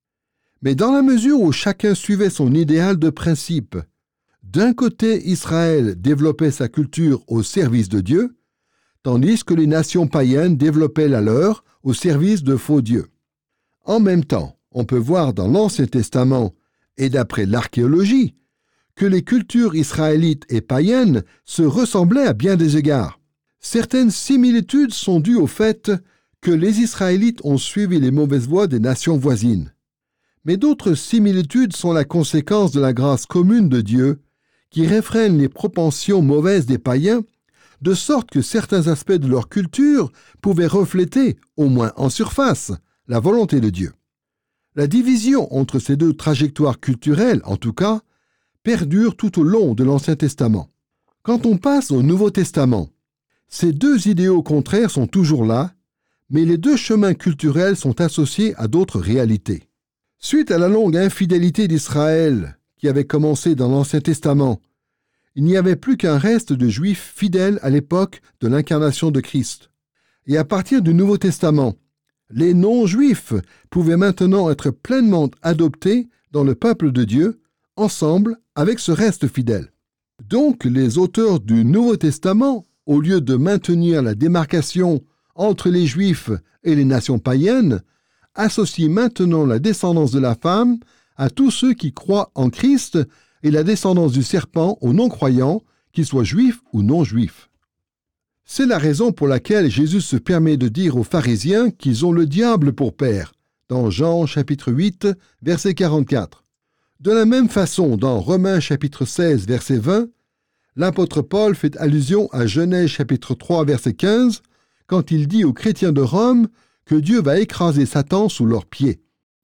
Mais dans la mesure où chacun suivait son idéal de principe, d'un côté Israël développait sa culture au service de Dieu, tandis que les nations païennes développaient la leur au service de faux dieux. En même temps, on peut voir dans l'Ancien Testament et d'après l'archéologie que les cultures israélites et païennes se ressemblaient à bien des égards. Certaines similitudes sont dues au fait que les Israélites ont suivi les mauvaises voies des nations voisines. Mais d'autres similitudes sont la conséquence de la grâce commune de Dieu qui réfrène les propensions mauvaises des païens, de sorte que certains aspects de leur culture pouvaient refléter, au moins en surface, la volonté de Dieu. La division entre ces 2 trajectoires culturelles, en tout cas, perdure tout au long de l'Ancien Testament. Quand on passe au Nouveau Testament, ces 2 idéaux contraires sont toujours là, mais les 2 chemins culturels sont associés à d'autres réalités. Suite à la longue infidélité d'Israël, qui avait commencé dans l'Ancien Testament, il n'y avait plus qu'un reste de Juifs fidèles à l'époque de l'incarnation de Christ. Et à partir du Nouveau Testament, les non-Juifs pouvaient maintenant être pleinement adoptés dans le peuple de Dieu ensemble avec ce reste fidèle. Donc les auteurs du Nouveau Testament, au lieu de maintenir la démarcation entre les Juifs et les nations païennes, associent maintenant la descendance de la femme à tous ceux qui croient en Christ et la descendance du serpent aux non-croyants, qu'ils soient juifs ou non-juifs. C'est la raison pour laquelle Jésus se permet de dire aux pharisiens qu'ils ont le diable pour père, dans Jean chapitre 8, verset 44. De la même façon, dans Romains chapitre 16, verset 20, l'apôtre Paul fait allusion à Genèse chapitre 3, verset 15, quand il dit aux chrétiens de Rome que Dieu va écraser Satan sous leurs pieds.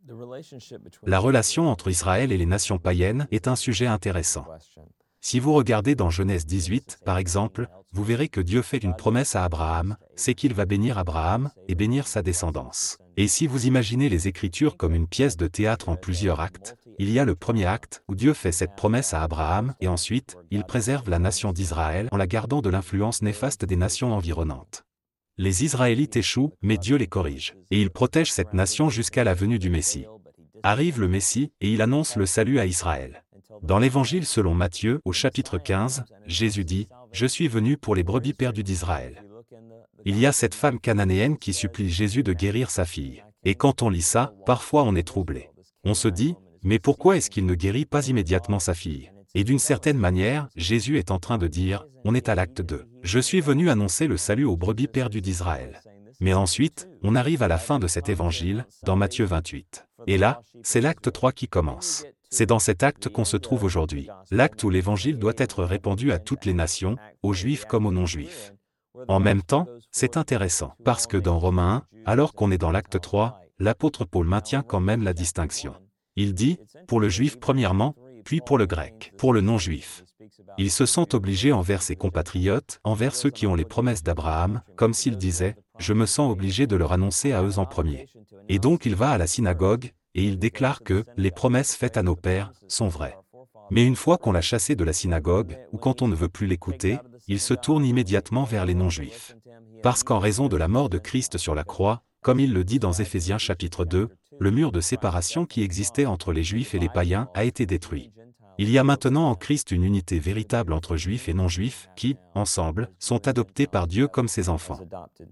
La relation entre Israël et les nations païennes est un sujet intéressant. Si vous regardez dans Genèse 18, par exemple, vous verrez que Dieu fait une promesse à Abraham, c'est qu'il va bénir Abraham et bénir sa descendance. Et si vous imaginez les Écritures comme une pièce de théâtre en plusieurs actes, il y a le premier acte où Dieu fait cette promesse à Abraham et ensuite, il préserve la nation d'Israël en la gardant de l'influence néfaste des nations environnantes. Les Israélites échouent, mais Dieu les corrige. Et il protège cette nation jusqu'à la venue du Messie. Arrive le Messie et il annonce le salut à Israël. Dans l'Évangile selon Matthieu, au chapitre 15, Jésus dit « Je suis venu pour les brebis perdues d'Israël ». Il y a cette femme cananéenne qui supplie Jésus de guérir sa fille. Et quand on lit ça, parfois on est troublé. On se dit « Mais pourquoi est-ce qu'il ne guérit pas immédiatement sa fille ?» Et d'une certaine manière, Jésus est en train de dire « On est à l'acte 2. Je suis venu annoncer le salut aux brebis perdues d'Israël. » Mais ensuite, on arrive à la fin de cet évangile, dans Matthieu 28. Et là, c'est l'acte 3 qui commence. C'est dans cet acte qu'on se trouve aujourd'hui. L'acte où l'évangile doit être répandu à toutes les nations, aux juifs comme aux non-juifs. En même temps, c'est intéressant, parce que dans Romains 1, alors qu'on est dans l'acte 3, l'apôtre Paul maintient quand même la distinction. Il dit, pour le juif premièrement, puis pour le grec, pour le non-juif. Il se sent obligé envers ses compatriotes, envers ceux qui ont les promesses d'Abraham, comme s'il disait, je me sens obligé de leur annoncer à eux en premier. Et donc il va à la synagogue, et il déclare que les promesses faites à nos pères sont vraies. Mais une fois qu'on l'a chassé de la synagogue, ou quand on ne veut plus l'écouter, il se tourne immédiatement vers les non-juifs. Parce qu'en raison de la mort de Christ sur la croix, comme il le dit dans Éphésiens chapitre 2, le mur de séparation qui existait entre les juifs et les païens a été détruit. Il y a maintenant en Christ une unité véritable entre juifs et non-juifs qui, ensemble, sont adoptés par Dieu comme ses enfants.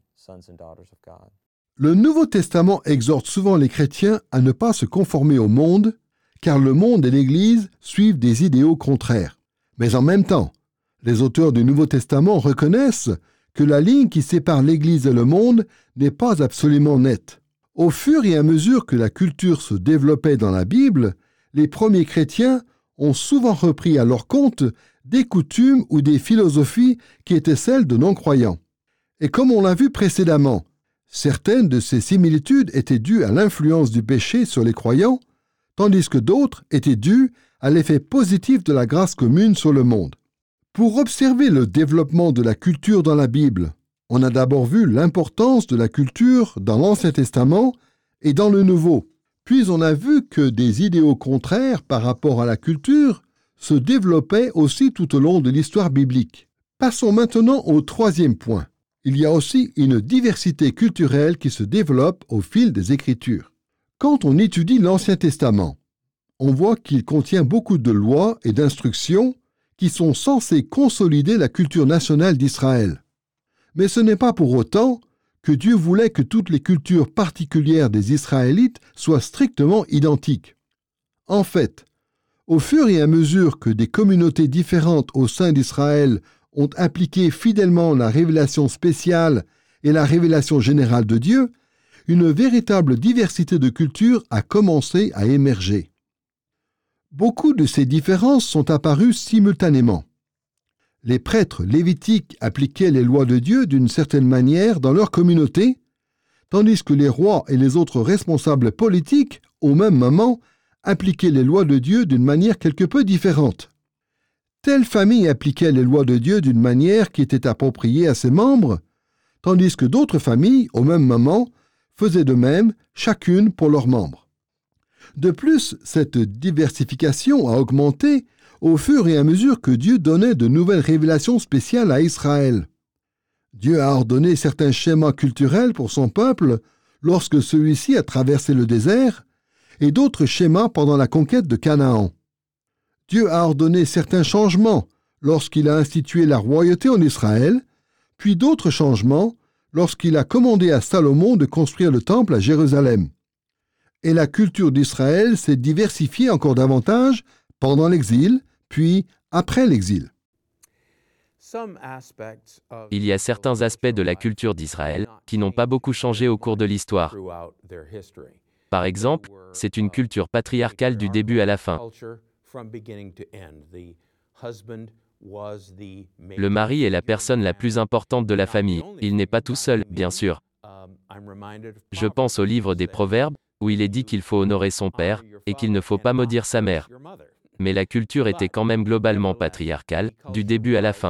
Le Nouveau Testament exhorte souvent les chrétiens à ne pas se conformer au monde, car le monde et l'Église suivent des idéaux contraires. Mais en même temps, les auteurs du Nouveau Testament reconnaissent que la ligne qui sépare l'Église et le monde n'est pas absolument nette. Au fur et à mesure que la culture se développait dans la Bible, les premiers chrétiens ont souvent repris à leur compte des coutumes ou des philosophies qui étaient celles de non-croyants. Et comme on l'a vu précédemment, certaines de ces similitudes étaient dues à l'influence du péché sur les croyants, tandis que d'autres étaient dues à l'effet positif de la grâce commune sur le monde. Pour observer le développement de la culture dans la Bible, on a d'abord vu l'importance de la culture dans l'Ancien Testament et dans le Nouveau. Puis on a vu que des idéaux contraires par rapport à la culture se développaient aussi tout au long de l'histoire biblique. Passons maintenant au troisième point. Il y a aussi une diversité culturelle qui se développe au fil des Écritures. Quand on étudie l'Ancien Testament, on voit qu'il contient beaucoup de lois et d'instructions qui sont censées consolider la culture nationale d'Israël. Mais ce n'est pas pour autant que Dieu voulait que toutes les cultures particulières des Israélites soient strictement identiques. En fait, au fur et à mesure que des communautés différentes au sein d'Israël ont appliqué fidèlement la révélation spéciale et la révélation générale de Dieu, une véritable diversité de cultures a commencé à émerger. Beaucoup de ces différences sont apparues simultanément. Les prêtres lévitiques appliquaient les lois de Dieu d'une certaine manière dans leur communauté, tandis que les rois et les autres responsables politiques, au même moment, appliquaient les lois de Dieu d'une manière quelque peu différente. Telle famille appliquait les lois de Dieu d'une manière qui était appropriée à ses membres, tandis que d'autres familles, au même moment, faisaient de même, chacune pour leurs membres. De plus, cette diversification a augmenté au fur et à mesure que Dieu donnait de nouvelles révélations spéciales à Israël. Dieu a ordonné certains schémas culturels pour son peuple lorsque celui-ci a traversé le désert, et d'autres schémas pendant la conquête de Canaan. Dieu a ordonné certains changements lorsqu'il a institué la royauté en Israël, puis d'autres changements lorsqu'il a commandé à Salomon de construire le temple à Jérusalem. Et la culture d'Israël s'est diversifiée encore davantage pendant l'exil, puis après l'exil. Il y a certains aspects de la culture d'Israël qui n'ont pas beaucoup changé au cours de l'histoire. Par exemple, c'est une culture patriarcale du début à la fin. Le mari est la personne la plus importante de la famille. Il n'est pas tout seul, bien sûr. Je pense au livre des Proverbes, où il est dit qu'il faut honorer son père et qu'il ne faut pas maudire sa mère. Mais la culture était quand même globalement patriarcale, du début à la fin.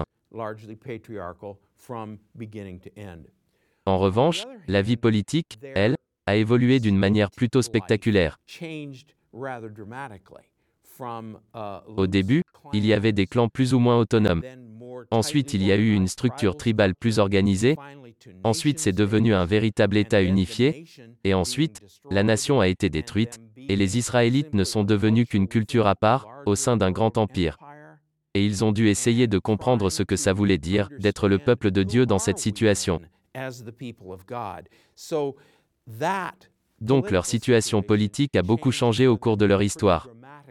En revanche, la vie politique, elle, a évolué d'une manière plutôt spectaculaire. Au début, il y avait des clans plus ou moins autonomes. Ensuite, il y a eu une structure tribale plus organisée. Ensuite, c'est devenu un véritable État unifié. Et ensuite, la nation a été détruite, et les Israélites ne sont devenus qu'une culture à part, au sein d'un grand empire. Et ils ont dû essayer de comprendre ce que ça voulait dire, d'être le peuple de Dieu dans cette situation. Donc leur situation politique a beaucoup changé au cours de leur histoire.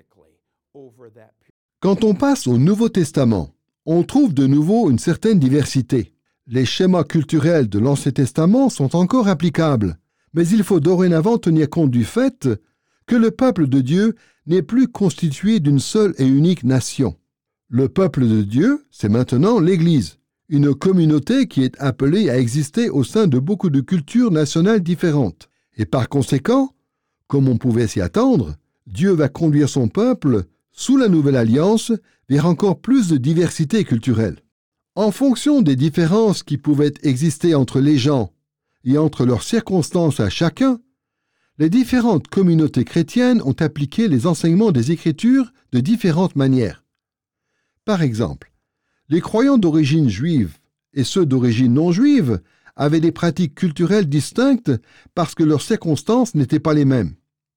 Quand on passe au Nouveau Testament, on trouve de nouveau une certaine diversité. Les schémas culturels de l'Ancien Testament sont encore applicables, mais il faut dorénavant tenir compte du fait que le peuple de Dieu n'est plus constitué d'une seule et unique nation. Le peuple de Dieu, c'est maintenant l'Église, une communauté qui est appelée à exister au sein de beaucoup de cultures nationales différentes. Et par conséquent, comme on pouvait s'y attendre, Dieu va conduire son peuple, sous la Nouvelle Alliance, vers encore plus de diversité culturelle. En fonction des différences qui pouvaient exister entre les gens et entre leurs circonstances à chacun, les différentes communautés chrétiennes ont appliqué les enseignements des Écritures de différentes manières. Par exemple, les croyants d'origine juive et ceux d'origine non juive avaient des pratiques culturelles distinctes parce que leurs circonstances n'étaient pas les mêmes.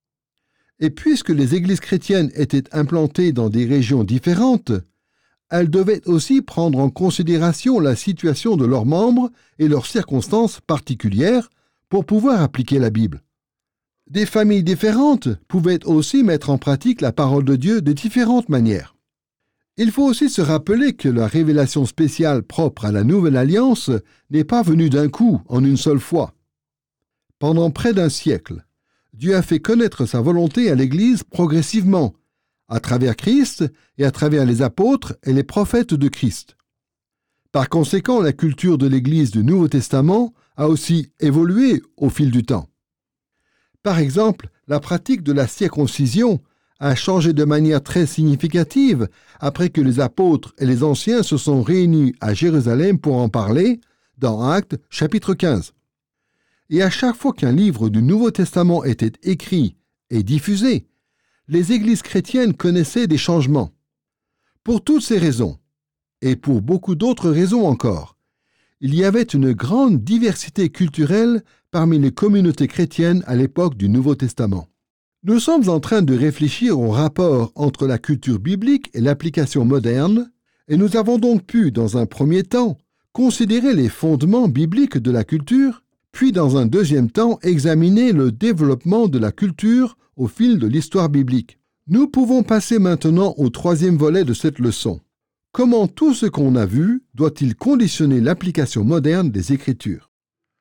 Et puisque les églises chrétiennes étaient implantées dans des régions différentes, elles devaient aussi prendre en considération la situation de leurs membres et leurs circonstances particulières pour pouvoir appliquer la Bible. Des familles différentes pouvaient aussi mettre en pratique la parole de Dieu de différentes manières. Il faut aussi se rappeler que la révélation spéciale propre à la Nouvelle Alliance n'est pas venue d'un coup, en une seule fois. Pendant près d'un siècle, Dieu a fait connaître sa volonté à l'Église progressivement, à travers Christ et à travers les apôtres et les prophètes de Christ. Par conséquent, la culture de l'Église du Nouveau Testament a aussi évolué au fil du temps. Par exemple, la pratique de la circoncision a changé de manière très significative après que les apôtres et les anciens se sont réunis à Jérusalem pour en parler dans Actes chapitre 15. Et à chaque fois qu'un livre du Nouveau Testament était écrit et diffusé, les églises chrétiennes connaissaient des changements. Pour toutes ces raisons, et pour beaucoup d'autres raisons encore, il y avait une grande diversité culturelle parmi les communautés chrétiennes à l'époque du Nouveau Testament. Nous sommes en train de réfléchir au rapport entre la culture biblique et l'application moderne, et nous avons donc pu, dans un premier temps, considérer les fondements bibliques de la culture, puis dans un deuxième temps, examiner le développement de la culture au fil de l'histoire biblique. Nous pouvons passer maintenant au troisième volet de cette leçon. Comment tout ce qu'on a vu doit-il conditionner l'application moderne des Écritures?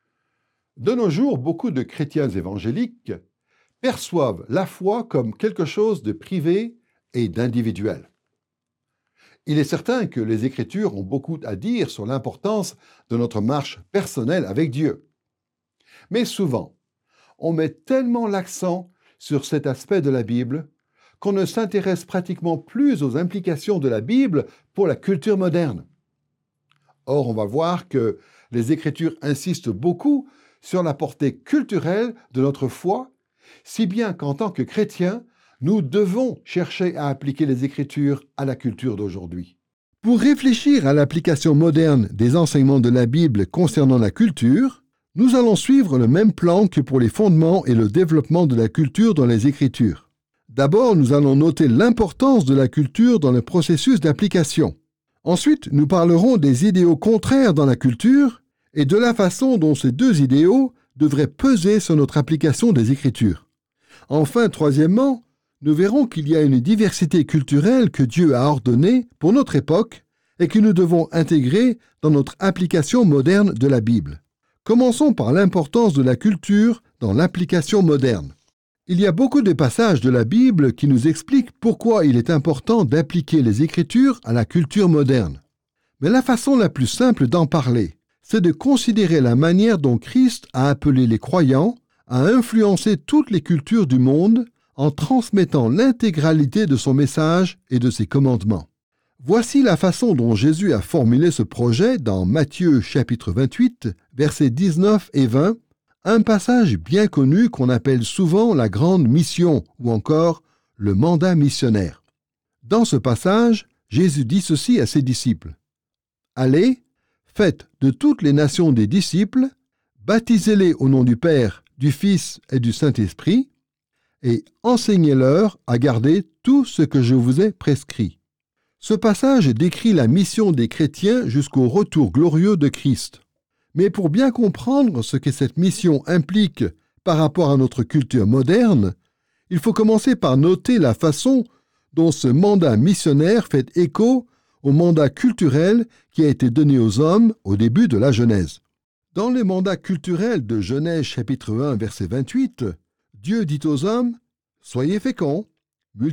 De nos jours, beaucoup de chrétiens évangéliques perçoivent la foi comme quelque chose de privé et d'individuel. Il est certain que les Écritures ont beaucoup à dire sur l'importance de notre marche personnelle avec Dieu. Mais souvent, on met tellement l'accent sur cet aspect de la Bible qu'on ne s'intéresse pratiquement plus aux implications de la Bible pour la culture moderne. Or, on va voir que les Écritures insistent beaucoup sur la portée culturelle de notre foi, si bien qu'en tant que chrétiens, nous devons chercher à appliquer les Écritures à la culture d'aujourd'hui. Pour réfléchir à l'application moderne des enseignements de la Bible concernant la culture, nous allons suivre le même plan que pour les fondements et le développement de la culture dans les Écritures. D'abord, nous allons noter l'importance de la culture dans le processus d'application. Ensuite, nous parlerons des idéaux contraires dans la culture et de la façon dont ces deux idéaux devraient peser sur notre application des Écritures. Enfin, troisièmement, nous verrons qu'il y a une diversité culturelle que Dieu a ordonnée pour notre époque et que nous devons intégrer dans notre application moderne de la Bible. Commençons par l'importance de la culture dans l'application moderne. Il y a beaucoup de passages de la Bible qui nous expliquent pourquoi il est important d'appliquer les Écritures à la culture moderne. Mais la façon la plus simple d'en parler, c'est de considérer la manière dont Christ a appelé les croyants à influencer toutes les cultures du monde en transmettant l'intégralité de son message et de ses commandements. Voici la façon dont Jésus a formulé ce projet dans Matthieu chapitre 28, versets 19 et 20, un passage bien connu qu'on appelle souvent la grande mission ou encore le mandat missionnaire. Dans ce passage, Jésus dit ceci à ses disciples. « Allez, faites de toutes les nations des disciples, baptisez-les au nom du Père, du Fils et du Saint-Esprit, et enseignez-leur à garder tout ce que je vous ai prescrit. » Ce passage décrit la mission des chrétiens jusqu'au retour glorieux de Christ. Mais pour bien comprendre ce que cette mission implique par rapport à notre culture moderne, il faut commencer par noter la façon dont ce mandat missionnaire fait écho au mandat culturel qui a été donné aux hommes au début de la Genèse. Dans le mandat culturel de Genèse chapitre 1 verset 28, Dieu dit aux hommes « Soyez féconds, multipliez-vous ».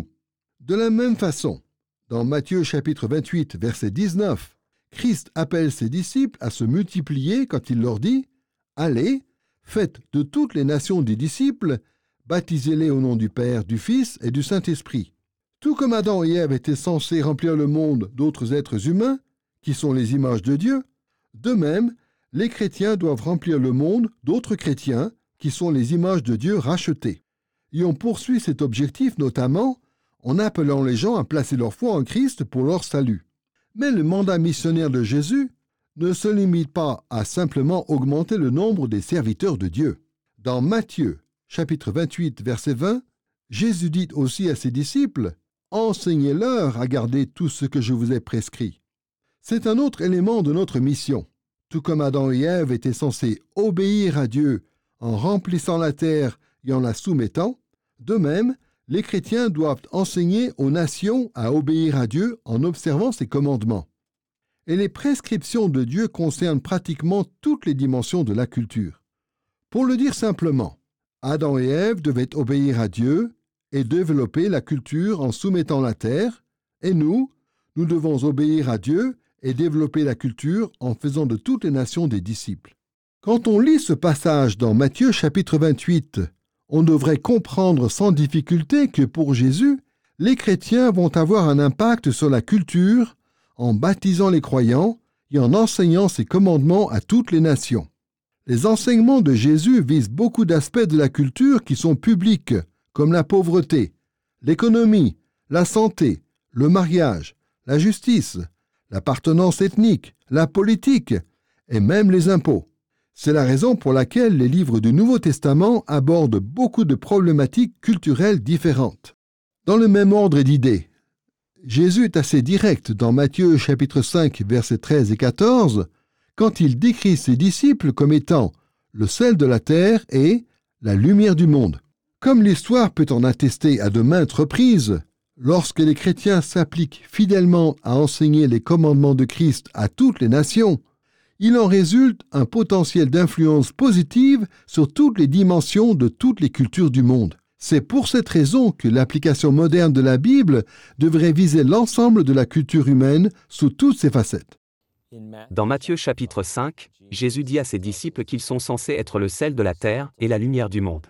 De la même façon, dans Matthieu chapitre 28 verset 19, Christ appelle ses disciples à se multiplier quand il leur dit « Allez, faites de toutes les nations des disciples, baptisez-les au nom du Père, du Fils et du Saint-Esprit. » Tout comme Adam et Ève étaient censés remplir le monde d'autres êtres humains, qui sont les images de Dieu, de même, les chrétiens doivent remplir le monde d'autres chrétiens, qui sont les images de Dieu rachetées. Et on poursuit cet objectif notamment en appelant les gens à placer leur foi en Christ pour leur salut. Mais le mandat missionnaire de Jésus ne se limite pas à simplement augmenter le nombre des serviteurs de Dieu. Dans Matthieu, chapitre 28, verset 20, Jésus dit aussi à ses disciples « Enseignez-leur à garder tout ce que je vous ai prescrit. » C'est un autre élément de notre mission. Tout comme Adam et Ève étaient censés obéir à Dieu en remplissant la terre et en la soumettant, de même, les chrétiens doivent enseigner aux nations à obéir à Dieu en observant ses commandements. Et les prescriptions de Dieu concernent pratiquement toutes les dimensions de la culture. Pour le dire simplement, Adam et Ève devaient obéir à Dieu et développer la culture en soumettant la terre, et nous devons obéir à Dieu et développer la culture en faisant de toutes les nations des disciples. Quand on lit ce passage dans Matthieu chapitre 28, on devrait comprendre sans difficulté que pour Jésus, les chrétiens vont avoir un impact sur la culture en baptisant les croyants et en enseignant ses commandements à toutes les nations. Les enseignements de Jésus visent beaucoup d'aspects de la culture qui sont publics, comme la pauvreté, l'économie, la santé, le mariage, la justice, l'appartenance ethnique, la politique et même les impôts. C'est la raison pour laquelle les livres du Nouveau Testament abordent beaucoup de problématiques culturelles différentes. Dans le même ordre d'idées, Jésus est assez direct dans Matthieu chapitre 5, versets 13 et 14, quand il décrit ses disciples comme étant le sel de la terre et la lumière du monde. Comme l'histoire peut en attester à de maintes reprises, lorsque les chrétiens s'appliquent fidèlement à enseigner les commandements de Christ à toutes les nations, il en résulte un potentiel d'influence positive sur toutes les dimensions de toutes les cultures du monde. C'est pour cette raison que l'application moderne de la Bible devrait viser l'ensemble de la culture humaine sous toutes ses facettes. Dans Matthieu chapitre 5, Jésus dit à ses disciples qu'ils sont censés être le sel de la terre et la lumière du monde.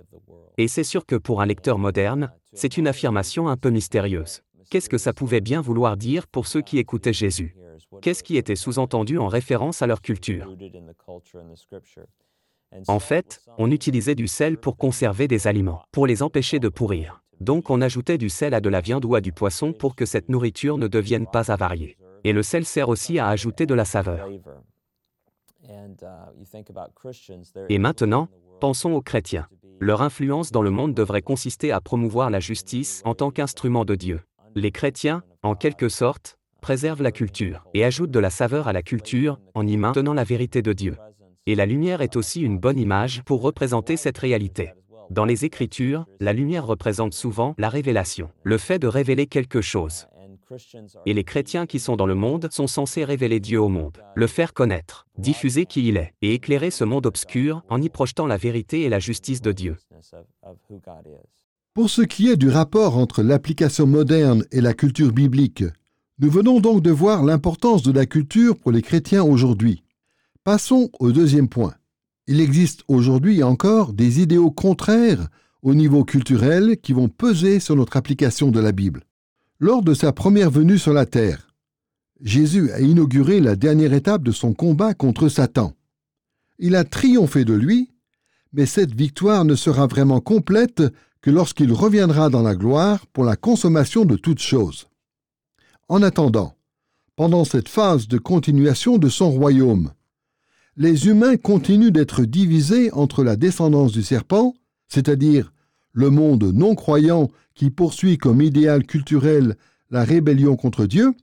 Et c'est sûr que pour un lecteur moderne, c'est une affirmation un peu mystérieuse. Qu'est-ce que ça pouvait bien vouloir dire pour ceux qui écoutaient Jésus ? Qu'est-ce qui était sous-entendu en référence à leur culture ? En fait, on utilisait du sel pour conserver des aliments, pour les empêcher de pourrir. Donc on ajoutait du sel à de la viande ou à du poisson pour que cette nourriture ne devienne pas avariée. Et le sel sert aussi à ajouter de la saveur. Et maintenant, pensons aux chrétiens. Leur influence dans le monde devrait consister à promouvoir la justice en tant qu'instrument de Dieu. Les chrétiens, en quelque sorte, préservent la culture et ajoutent de la saveur à la culture en y maintenant la vérité de Dieu. Et la lumière est aussi une bonne image pour représenter cette réalité. Dans les Écritures, la lumière représente souvent la révélation, le fait de révéler quelque chose. Et les chrétiens qui sont dans le monde sont censés révéler Dieu au monde, le faire connaître, diffuser qui il est, et éclairer ce monde obscur en y projetant la vérité et la justice de Dieu. Pour ce qui est du rapport entre l'application moderne et la culture biblique, nous venons donc de voir l'importance de la culture pour les chrétiens aujourd'hui. Passons au deuxième point. Il existe aujourd'hui encore des idéaux contraires au niveau culturel qui vont peser sur notre application de la Bible. Lors de sa première venue sur la terre, Jésus a inauguré la dernière étape de son combat contre Satan. Il a triomphé de lui, mais cette victoire ne sera vraiment complète que lorsqu'il reviendra dans la gloire pour la consommation de toutes choses. En attendant, pendant cette phase de continuation de son royaume, les humains continuent d'être divisés entre la descendance du serpent, c'est-à-dire le monde non-croyant qui poursuit comme idéal culturel la rébellion contre Dieu,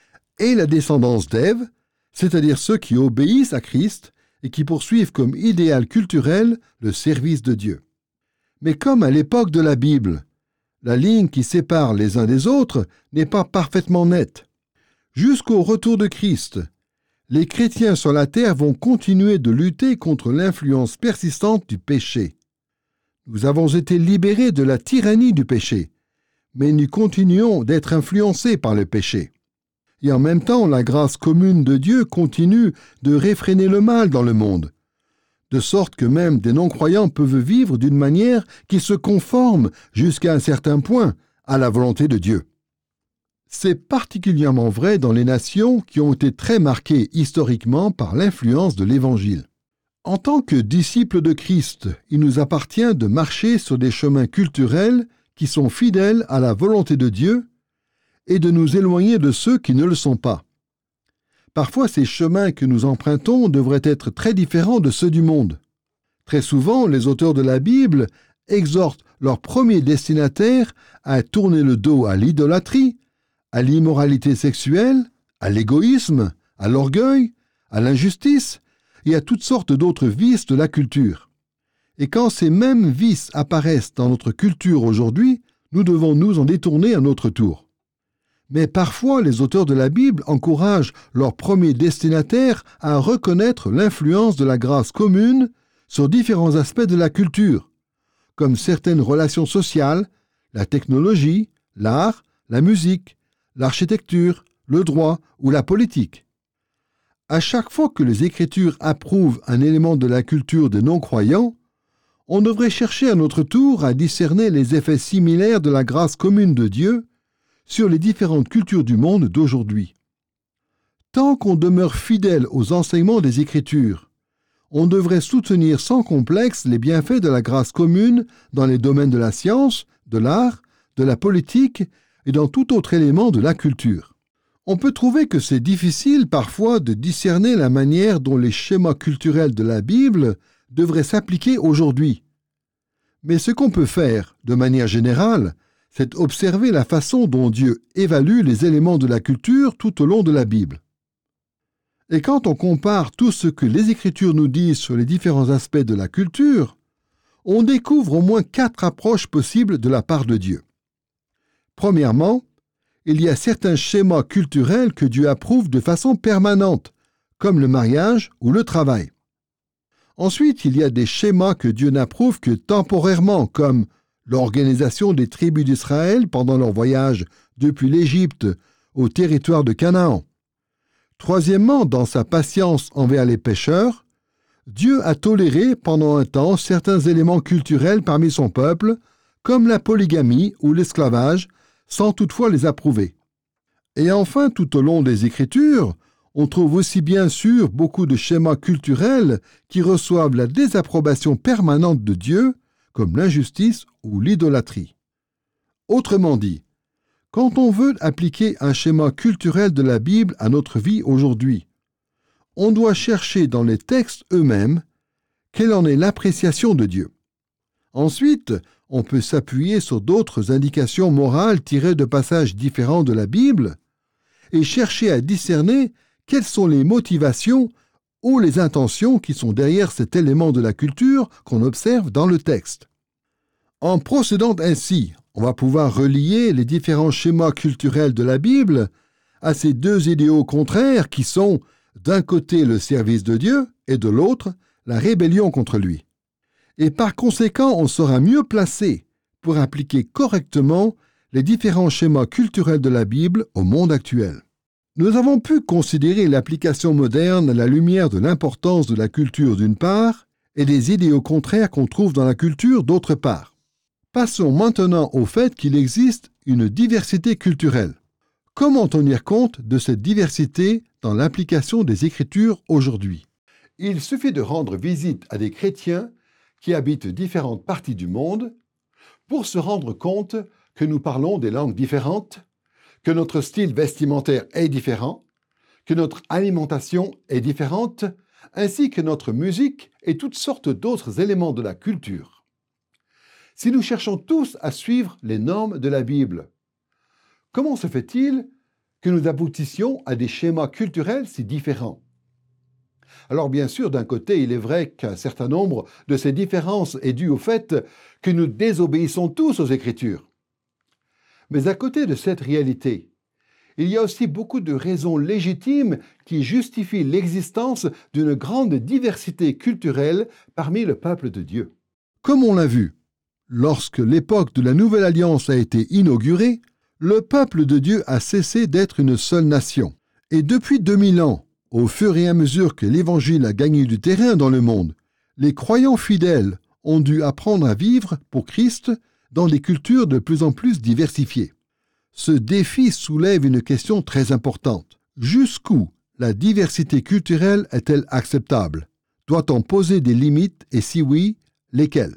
et la descendance d'Ève, c'est-à-dire ceux qui obéissent à Christ et qui poursuivent comme idéal culturel le service de Dieu. Mais comme à l'époque de la Bible, la ligne qui sépare les uns des autres n'est pas parfaitement nette. Jusqu'au retour de Christ, les chrétiens sur la terre vont continuer de lutter contre l'influence persistante du péché. Nous avons été libérés de la tyrannie du péché, mais nous continuons d'être influencés par le péché. Et en même temps, la grâce commune de Dieu continue de réfréner le mal dans le monde, de sorte que même des non-croyants peuvent vivre d'une manière qui se conforme jusqu'à un certain point à la volonté de Dieu. C'est particulièrement vrai dans les nations qui ont été très marquées historiquement par l'influence de l'Évangile. En tant que disciples de Christ, il nous appartient de marcher sur des chemins culturels qui sont fidèles à la volonté de Dieu et de nous éloigner de ceux qui ne le sont pas. Parfois, ces chemins que nous empruntons devraient être très différents de ceux du monde. Très souvent, les auteurs de la Bible exhortent leurs premiers destinataires à tourner le dos à l'idolâtrie, à l'immoralité sexuelle, à l'égoïsme, à l'orgueil, à l'injustice et à toutes sortes d'autres vices de la culture. Et quand ces mêmes vices apparaissent dans notre culture aujourd'hui, nous devons nous en détourner à notre tour. Mais parfois, les auteurs de la Bible encouragent leurs premiers destinataires à reconnaître l'influence de la grâce commune sur différents aspects de la culture, comme certaines relations sociales, la technologie, l'art, la musique, l'architecture, le droit ou la politique. À chaque fois que les Écritures approuvent un élément de la culture des non-croyants, on devrait chercher à notre tour à discerner les effets similaires de la grâce commune de Dieu sur les différentes cultures du monde d'aujourd'hui. Tant qu'on demeure fidèle aux enseignements des Écritures, on devrait soutenir sans complexe les bienfaits de la grâce commune dans les domaines de la science, de l'art, de la politique et dans tout autre élément de la culture. On peut trouver que c'est difficile parfois de discerner la manière dont les schémas culturels de la Bible devraient s'appliquer aujourd'hui. Mais ce qu'on peut faire, de manière générale, c'est observer la façon dont Dieu évalue les éléments de la culture tout au long de la Bible. Et quand on compare tout ce que les Écritures nous disent sur les différents aspects de la culture, on découvre au moins 4 approches possibles de la part de Dieu. Premièrement, il y a certains schémas culturels que Dieu approuve de façon permanente, comme le mariage ou le travail. Ensuite, il y a des schémas que Dieu n'approuve que temporairement, comme l'organisation des tribus d'Israël pendant leur voyage depuis l'Égypte au territoire de Canaan. Troisièmement, dans sa patience envers les pécheurs, Dieu a toléré pendant un temps certains éléments culturels parmi son peuple, comme la polygamie ou l'esclavage, sans toutefois les approuver. Et enfin, tout au long des Écritures, on trouve aussi bien sûr beaucoup de schémas culturels qui reçoivent la désapprobation permanente de Dieu, comme l'injustice ou l'idolâtrie. Autrement dit, quand on veut appliquer un schéma culturel de la Bible à notre vie aujourd'hui, on doit chercher dans les textes eux-mêmes quelle en est l'appréciation de Dieu. Ensuite, on peut s'appuyer sur d'autres indications morales tirées de passages différents de la Bible et chercher à discerner quelles sont les motivations ou les intentions qui sont derrière cet élément de la culture qu'on observe dans le texte. En procédant ainsi, on va pouvoir relier les différents schémas culturels de la Bible à ces deux idéaux contraires qui sont, d'un côté, le service de Dieu et de l'autre, la rébellion contre lui. Et par conséquent, on sera mieux placé pour appliquer correctement les différents schémas culturels de la Bible au monde actuel. Nous avons pu considérer l'application moderne à la lumière de l'importance de la culture d'une part et des idéaux contraires qu'on trouve dans la culture d'autre part. Passons maintenant au fait qu'il existe une diversité culturelle. Comment tenir compte de cette diversité dans l'application des Écritures aujourd'hui? Il suffit de rendre visite à des chrétiens qui habitent différentes parties du monde pour se rendre compte que nous parlons des langues différentes, que notre style vestimentaire est différent, que notre alimentation est différente, ainsi que notre musique et toutes sortes d'autres éléments de la culture. Si nous cherchons tous à suivre les normes de la Bible, comment se fait-il que nous aboutissions à des schémas culturels si différents? Alors bien sûr, d'un côté, il est vrai qu'un certain nombre de ces différences est dû au fait que nous désobéissons tous aux Écritures. Mais à côté de cette réalité, il y a aussi beaucoup de raisons légitimes qui justifient l'existence d'une grande diversité culturelle parmi le peuple de Dieu. Comme on l'a vu, lorsque l'époque de la Nouvelle Alliance a été inaugurée, le peuple de Dieu a cessé d'être une seule nation. Et depuis 2000 ans, au fur et à mesure que l'Évangile a gagné du terrain dans le monde, les croyants fidèles ont dû apprendre à vivre pour Christ dans des cultures de plus en plus diversifiées. Ce défi soulève une question très importante. Jusqu'où la diversité culturelle est-elle acceptable? Doit-on poser des limites et si oui, lesquelles?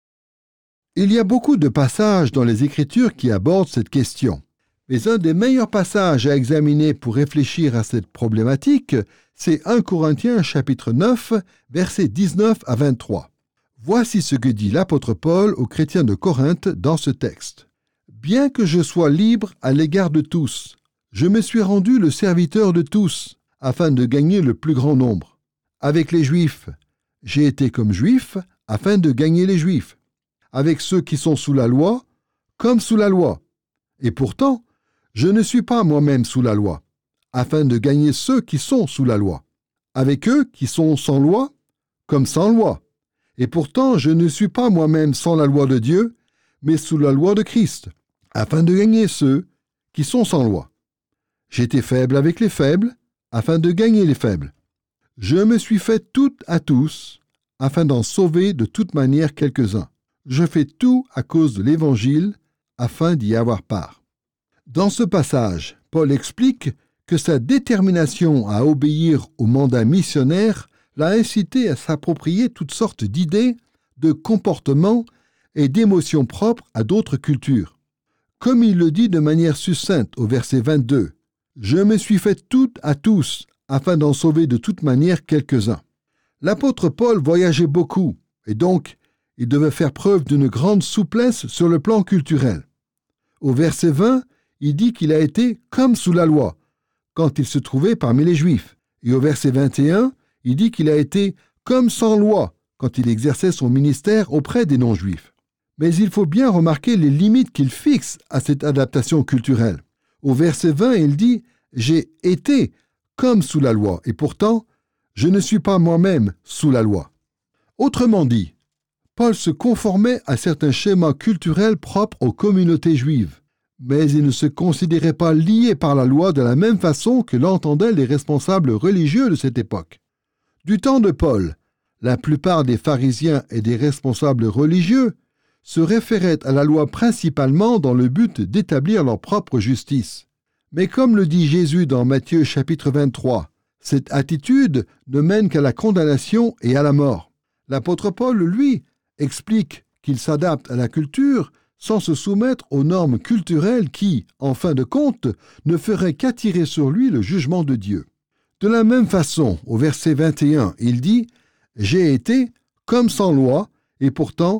Il y a beaucoup de passages dans les Écritures qui abordent cette question. Mais un des meilleurs passages à examiner pour réfléchir à cette problématique, c'est 1 Corinthiens chapitre 9, versets 19 à 23. Voici ce que dit l'apôtre Paul aux chrétiens de Corinthe dans ce texte. « Bien que je sois libre à l'égard de tous, je me suis rendu le serviteur de tous, afin de gagner le plus grand nombre. Avec les Juifs, j'ai été comme Juif, afin de gagner les Juifs. Avec ceux qui sont sous la loi, comme sous la loi. Et pourtant, je ne suis pas moi-même sous la loi, afin de gagner ceux qui sont sous la loi. Avec eux qui sont sans loi, comme sans loi. Et pourtant, je ne suis pas moi-même sans la loi de Dieu, mais sous la loi de Christ, afin de gagner ceux qui sont sans loi. J'étais faible avec les faibles, afin de gagner les faibles. Je me suis fait tout à tous, afin d'en sauver de toute manière quelques-uns. Je fais tout à cause de l'Évangile, afin d'y avoir part. » Dans ce passage, Paul explique que sa détermination à obéir au mandat missionnaire l'a incité à s'approprier toutes sortes d'idées, de comportements et d'émotions propres à d'autres cultures. Comme il le dit de manière succincte au verset 22, « Je me suis fait tout à tous, afin d'en sauver de toute manière quelques-uns. » L'apôtre Paul voyageait beaucoup, et donc il devait faire preuve d'une grande souplesse sur le plan culturel. Au verset 20, il dit qu'il a été comme sous la loi, quand il se trouvait parmi les Juifs. Et au verset 21, il dit qu'il a été comme sans loi, quand il exerçait son ministère auprès des non-Juifs. Mais il faut bien remarquer les limites qu'il fixe à cette adaptation culturelle. Au verset 20, il dit « J'ai été comme sous la loi, et pourtant, je ne suis pas moi-même sous la loi. » Autrement dit, Paul se conformait à certains schémas culturels propres aux communautés juives, mais il ne se considérait pas lié par la loi de la même façon que l'entendaient les responsables religieux de cette époque. Du temps de Paul, la plupart des pharisiens et des responsables religieux se référaient à la loi principalement dans le but d'établir leur propre justice. Mais comme le dit Jésus dans Matthieu chapitre 23, cette attitude ne mène qu'à la condamnation et à la mort. L'apôtre Paul, lui, explique qu'il s'adapte à la culture sans se soumettre aux normes culturelles qui, en fin de compte, ne feraient qu'attirer sur lui le jugement de Dieu. De la même façon, au verset 21, il dit « J'ai été comme sans loi, et pourtant,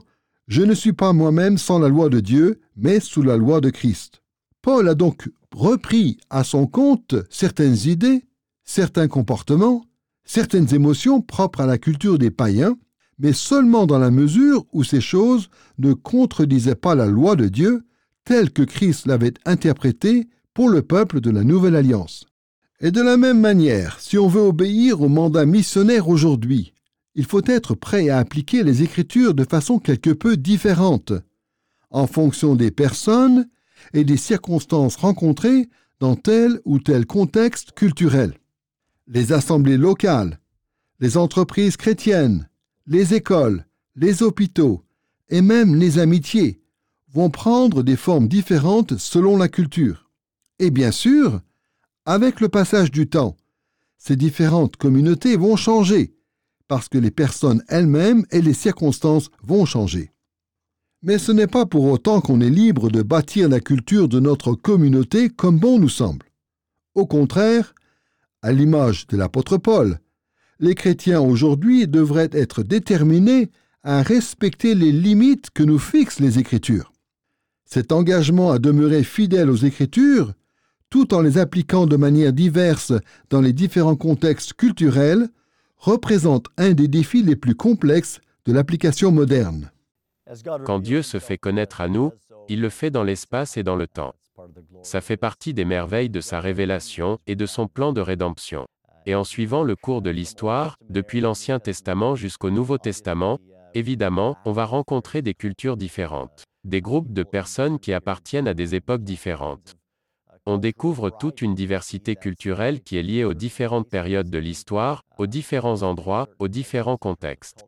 « Je ne suis pas moi-même sans la loi de Dieu, mais sous la loi de Christ. » Paul a donc repris à son compte certaines idées, certains comportements, certaines émotions propres à la culture des païens, mais seulement dans la mesure où ces choses ne contredisaient pas la loi de Dieu telle que Christ l'avait interprétée pour le peuple de la Nouvelle Alliance. Et de la même manière, si on veut obéir au mandat missionnaire aujourd'hui, il faut être prêt à appliquer les Écritures de façon quelque peu différente, en fonction des personnes et des circonstances rencontrées dans tel ou tel contexte culturel. Les assemblées locales, les entreprises chrétiennes, les écoles, les hôpitaux et même les amitiés vont prendre des formes différentes selon la culture. Et bien sûr, avec le passage du temps, ces différentes communautés vont changer parce que les personnes elles-mêmes et les circonstances vont changer. Mais ce n'est pas pour autant qu'on est libre de bâtir la culture de notre communauté comme bon nous semble. Au contraire, à l'image de l'apôtre Paul, les chrétiens aujourd'hui devraient être déterminés à respecter les limites que nous fixent les Écritures. Cet engagement à demeurer fidèle aux Écritures, tout en les appliquant de manière diverse dans les différents contextes culturels, représente un des défis les plus complexes de l'application moderne. Quand Dieu se fait connaître à nous, il le fait dans l'espace et dans le temps. Ça fait partie des merveilles de sa révélation et de son plan de rédemption. Et en suivant le cours de l'histoire, depuis l'Ancien Testament jusqu'au Nouveau Testament, évidemment, on va rencontrer des cultures différentes, des groupes de personnes qui appartiennent à des époques différentes. On découvre toute une diversité culturelle qui est liée aux différentes périodes de l'histoire, aux différents endroits, aux différents contextes.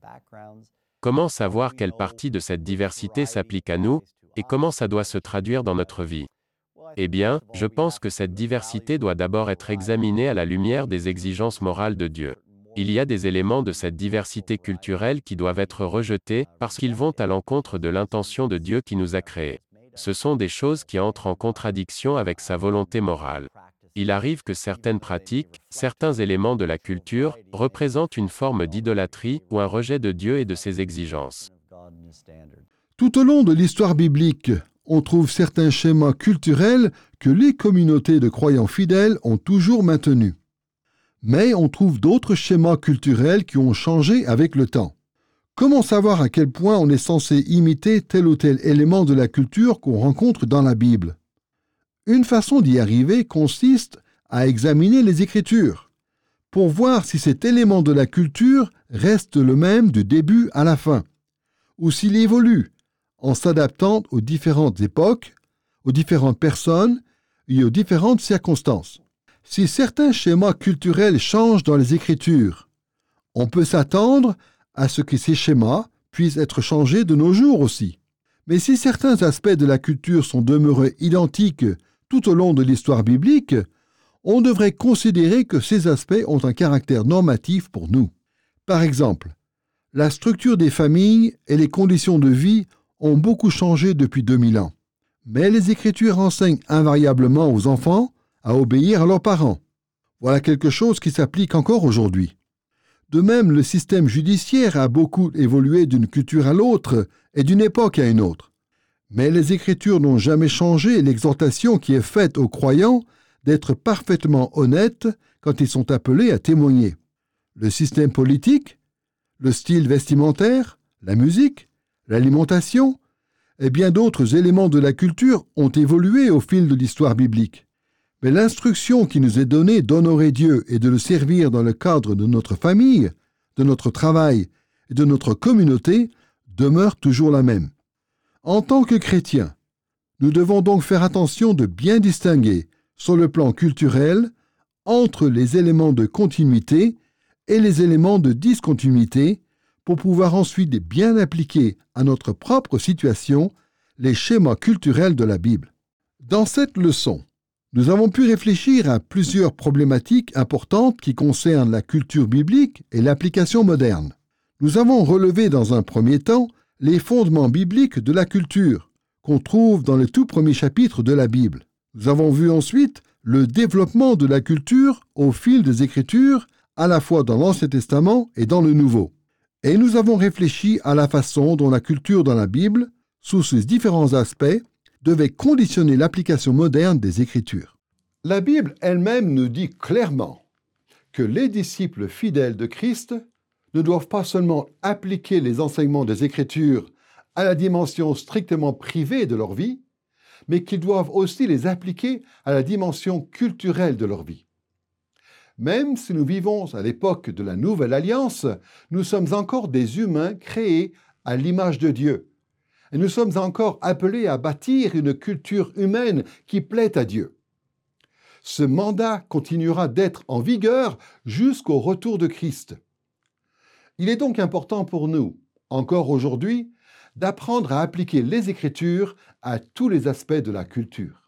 Comment savoir quelle partie de cette diversité s'applique à nous, et comment ça doit se traduire dans notre vie? Eh bien, je pense que cette diversité doit d'abord être examinée à la lumière des exigences morales de Dieu. Il y a des éléments de cette diversité culturelle qui doivent être rejetés parce qu'ils vont à l'encontre de l'intention de Dieu qui nous a créés. Ce sont des choses qui entrent en contradiction avec sa volonté morale. Il arrive que certaines pratiques, certains éléments de la culture, représentent une forme d'idolâtrie ou un rejet de Dieu et de ses exigences. Tout au long de l'histoire biblique, on trouve certains schémas culturels que les communautés de croyants fidèles ont toujours maintenus. Mais on trouve d'autres schémas culturels qui ont changé avec le temps. Comment savoir à quel point on est censé imiter tel ou tel élément de la culture qu'on rencontre dans la Bible? Une façon d'y arriver consiste à examiner les Écritures, pour voir si cet élément de la culture reste le même du début à la fin, ou s'il évolue en s'adaptant aux différentes époques, aux différentes personnes et aux différentes circonstances. Si certains schémas culturels changent dans les Écritures, on peut s'attendre à ce que ces schémas puissent être changés de nos jours aussi. Mais si certains aspects de la culture sont demeurés identiques tout au long de l'histoire biblique, on devrait considérer que ces aspects ont un caractère normatif pour nous. Par exemple, la structure des familles et les conditions de vie ont beaucoup changé depuis 2000 ans. Mais les Écritures enseignent invariablement aux enfants à obéir à leurs parents. Voilà quelque chose qui s'applique encore aujourd'hui. De même, le système judiciaire a beaucoup évolué d'une culture à l'autre et d'une époque à une autre. Mais les Écritures n'ont jamais changé l'exhortation qui est faite aux croyants d'être parfaitement honnêtes quand ils sont appelés à témoigner. Le système politique, le style vestimentaire, la musique, l'alimentation et bien d'autres éléments de la culture ont évolué au fil de l'histoire biblique. Mais l'instruction qui nous est donnée d'honorer Dieu et de le servir dans le cadre de notre famille, de notre travail et de notre communauté demeure toujours la même. En tant que chrétiens, nous devons donc faire attention de bien distinguer, sur le plan culturel, entre les éléments de continuité et les éléments de discontinuité pour pouvoir ensuite bien appliquer à notre propre situation les schémas culturels de la Bible. Dans cette leçon, nous avons pu réfléchir à plusieurs problématiques importantes qui concernent la culture biblique et l'application moderne. Nous avons relevé dans un premier temps les fondements bibliques de la culture, qu'on trouve dans les tout premiers chapitres de la Bible. Nous avons vu ensuite le développement de la culture au fil des Écritures, à la fois dans l'Ancien Testament et dans le Nouveau. Et nous avons réfléchi à la façon dont la culture dans la Bible, sous ses différents aspects, devait conditionner l'application moderne des Écritures. La Bible elle-même nous dit clairement que les disciples fidèles de Christ ne doivent pas seulement appliquer les enseignements des Écritures à la dimension strictement privée de leur vie, mais qu'ils doivent aussi les appliquer à la dimension culturelle de leur vie. Même si nous vivons à l'époque de la Nouvelle Alliance, nous sommes encore des humains créés à l'image de Dieu. Et nous sommes encore appelés à bâtir une culture humaine qui plaît à Dieu. Ce mandat continuera d'être en vigueur jusqu'au retour de Christ. Il est donc important pour nous, encore aujourd'hui, d'apprendre à appliquer les Écritures à tous les aspects de la culture.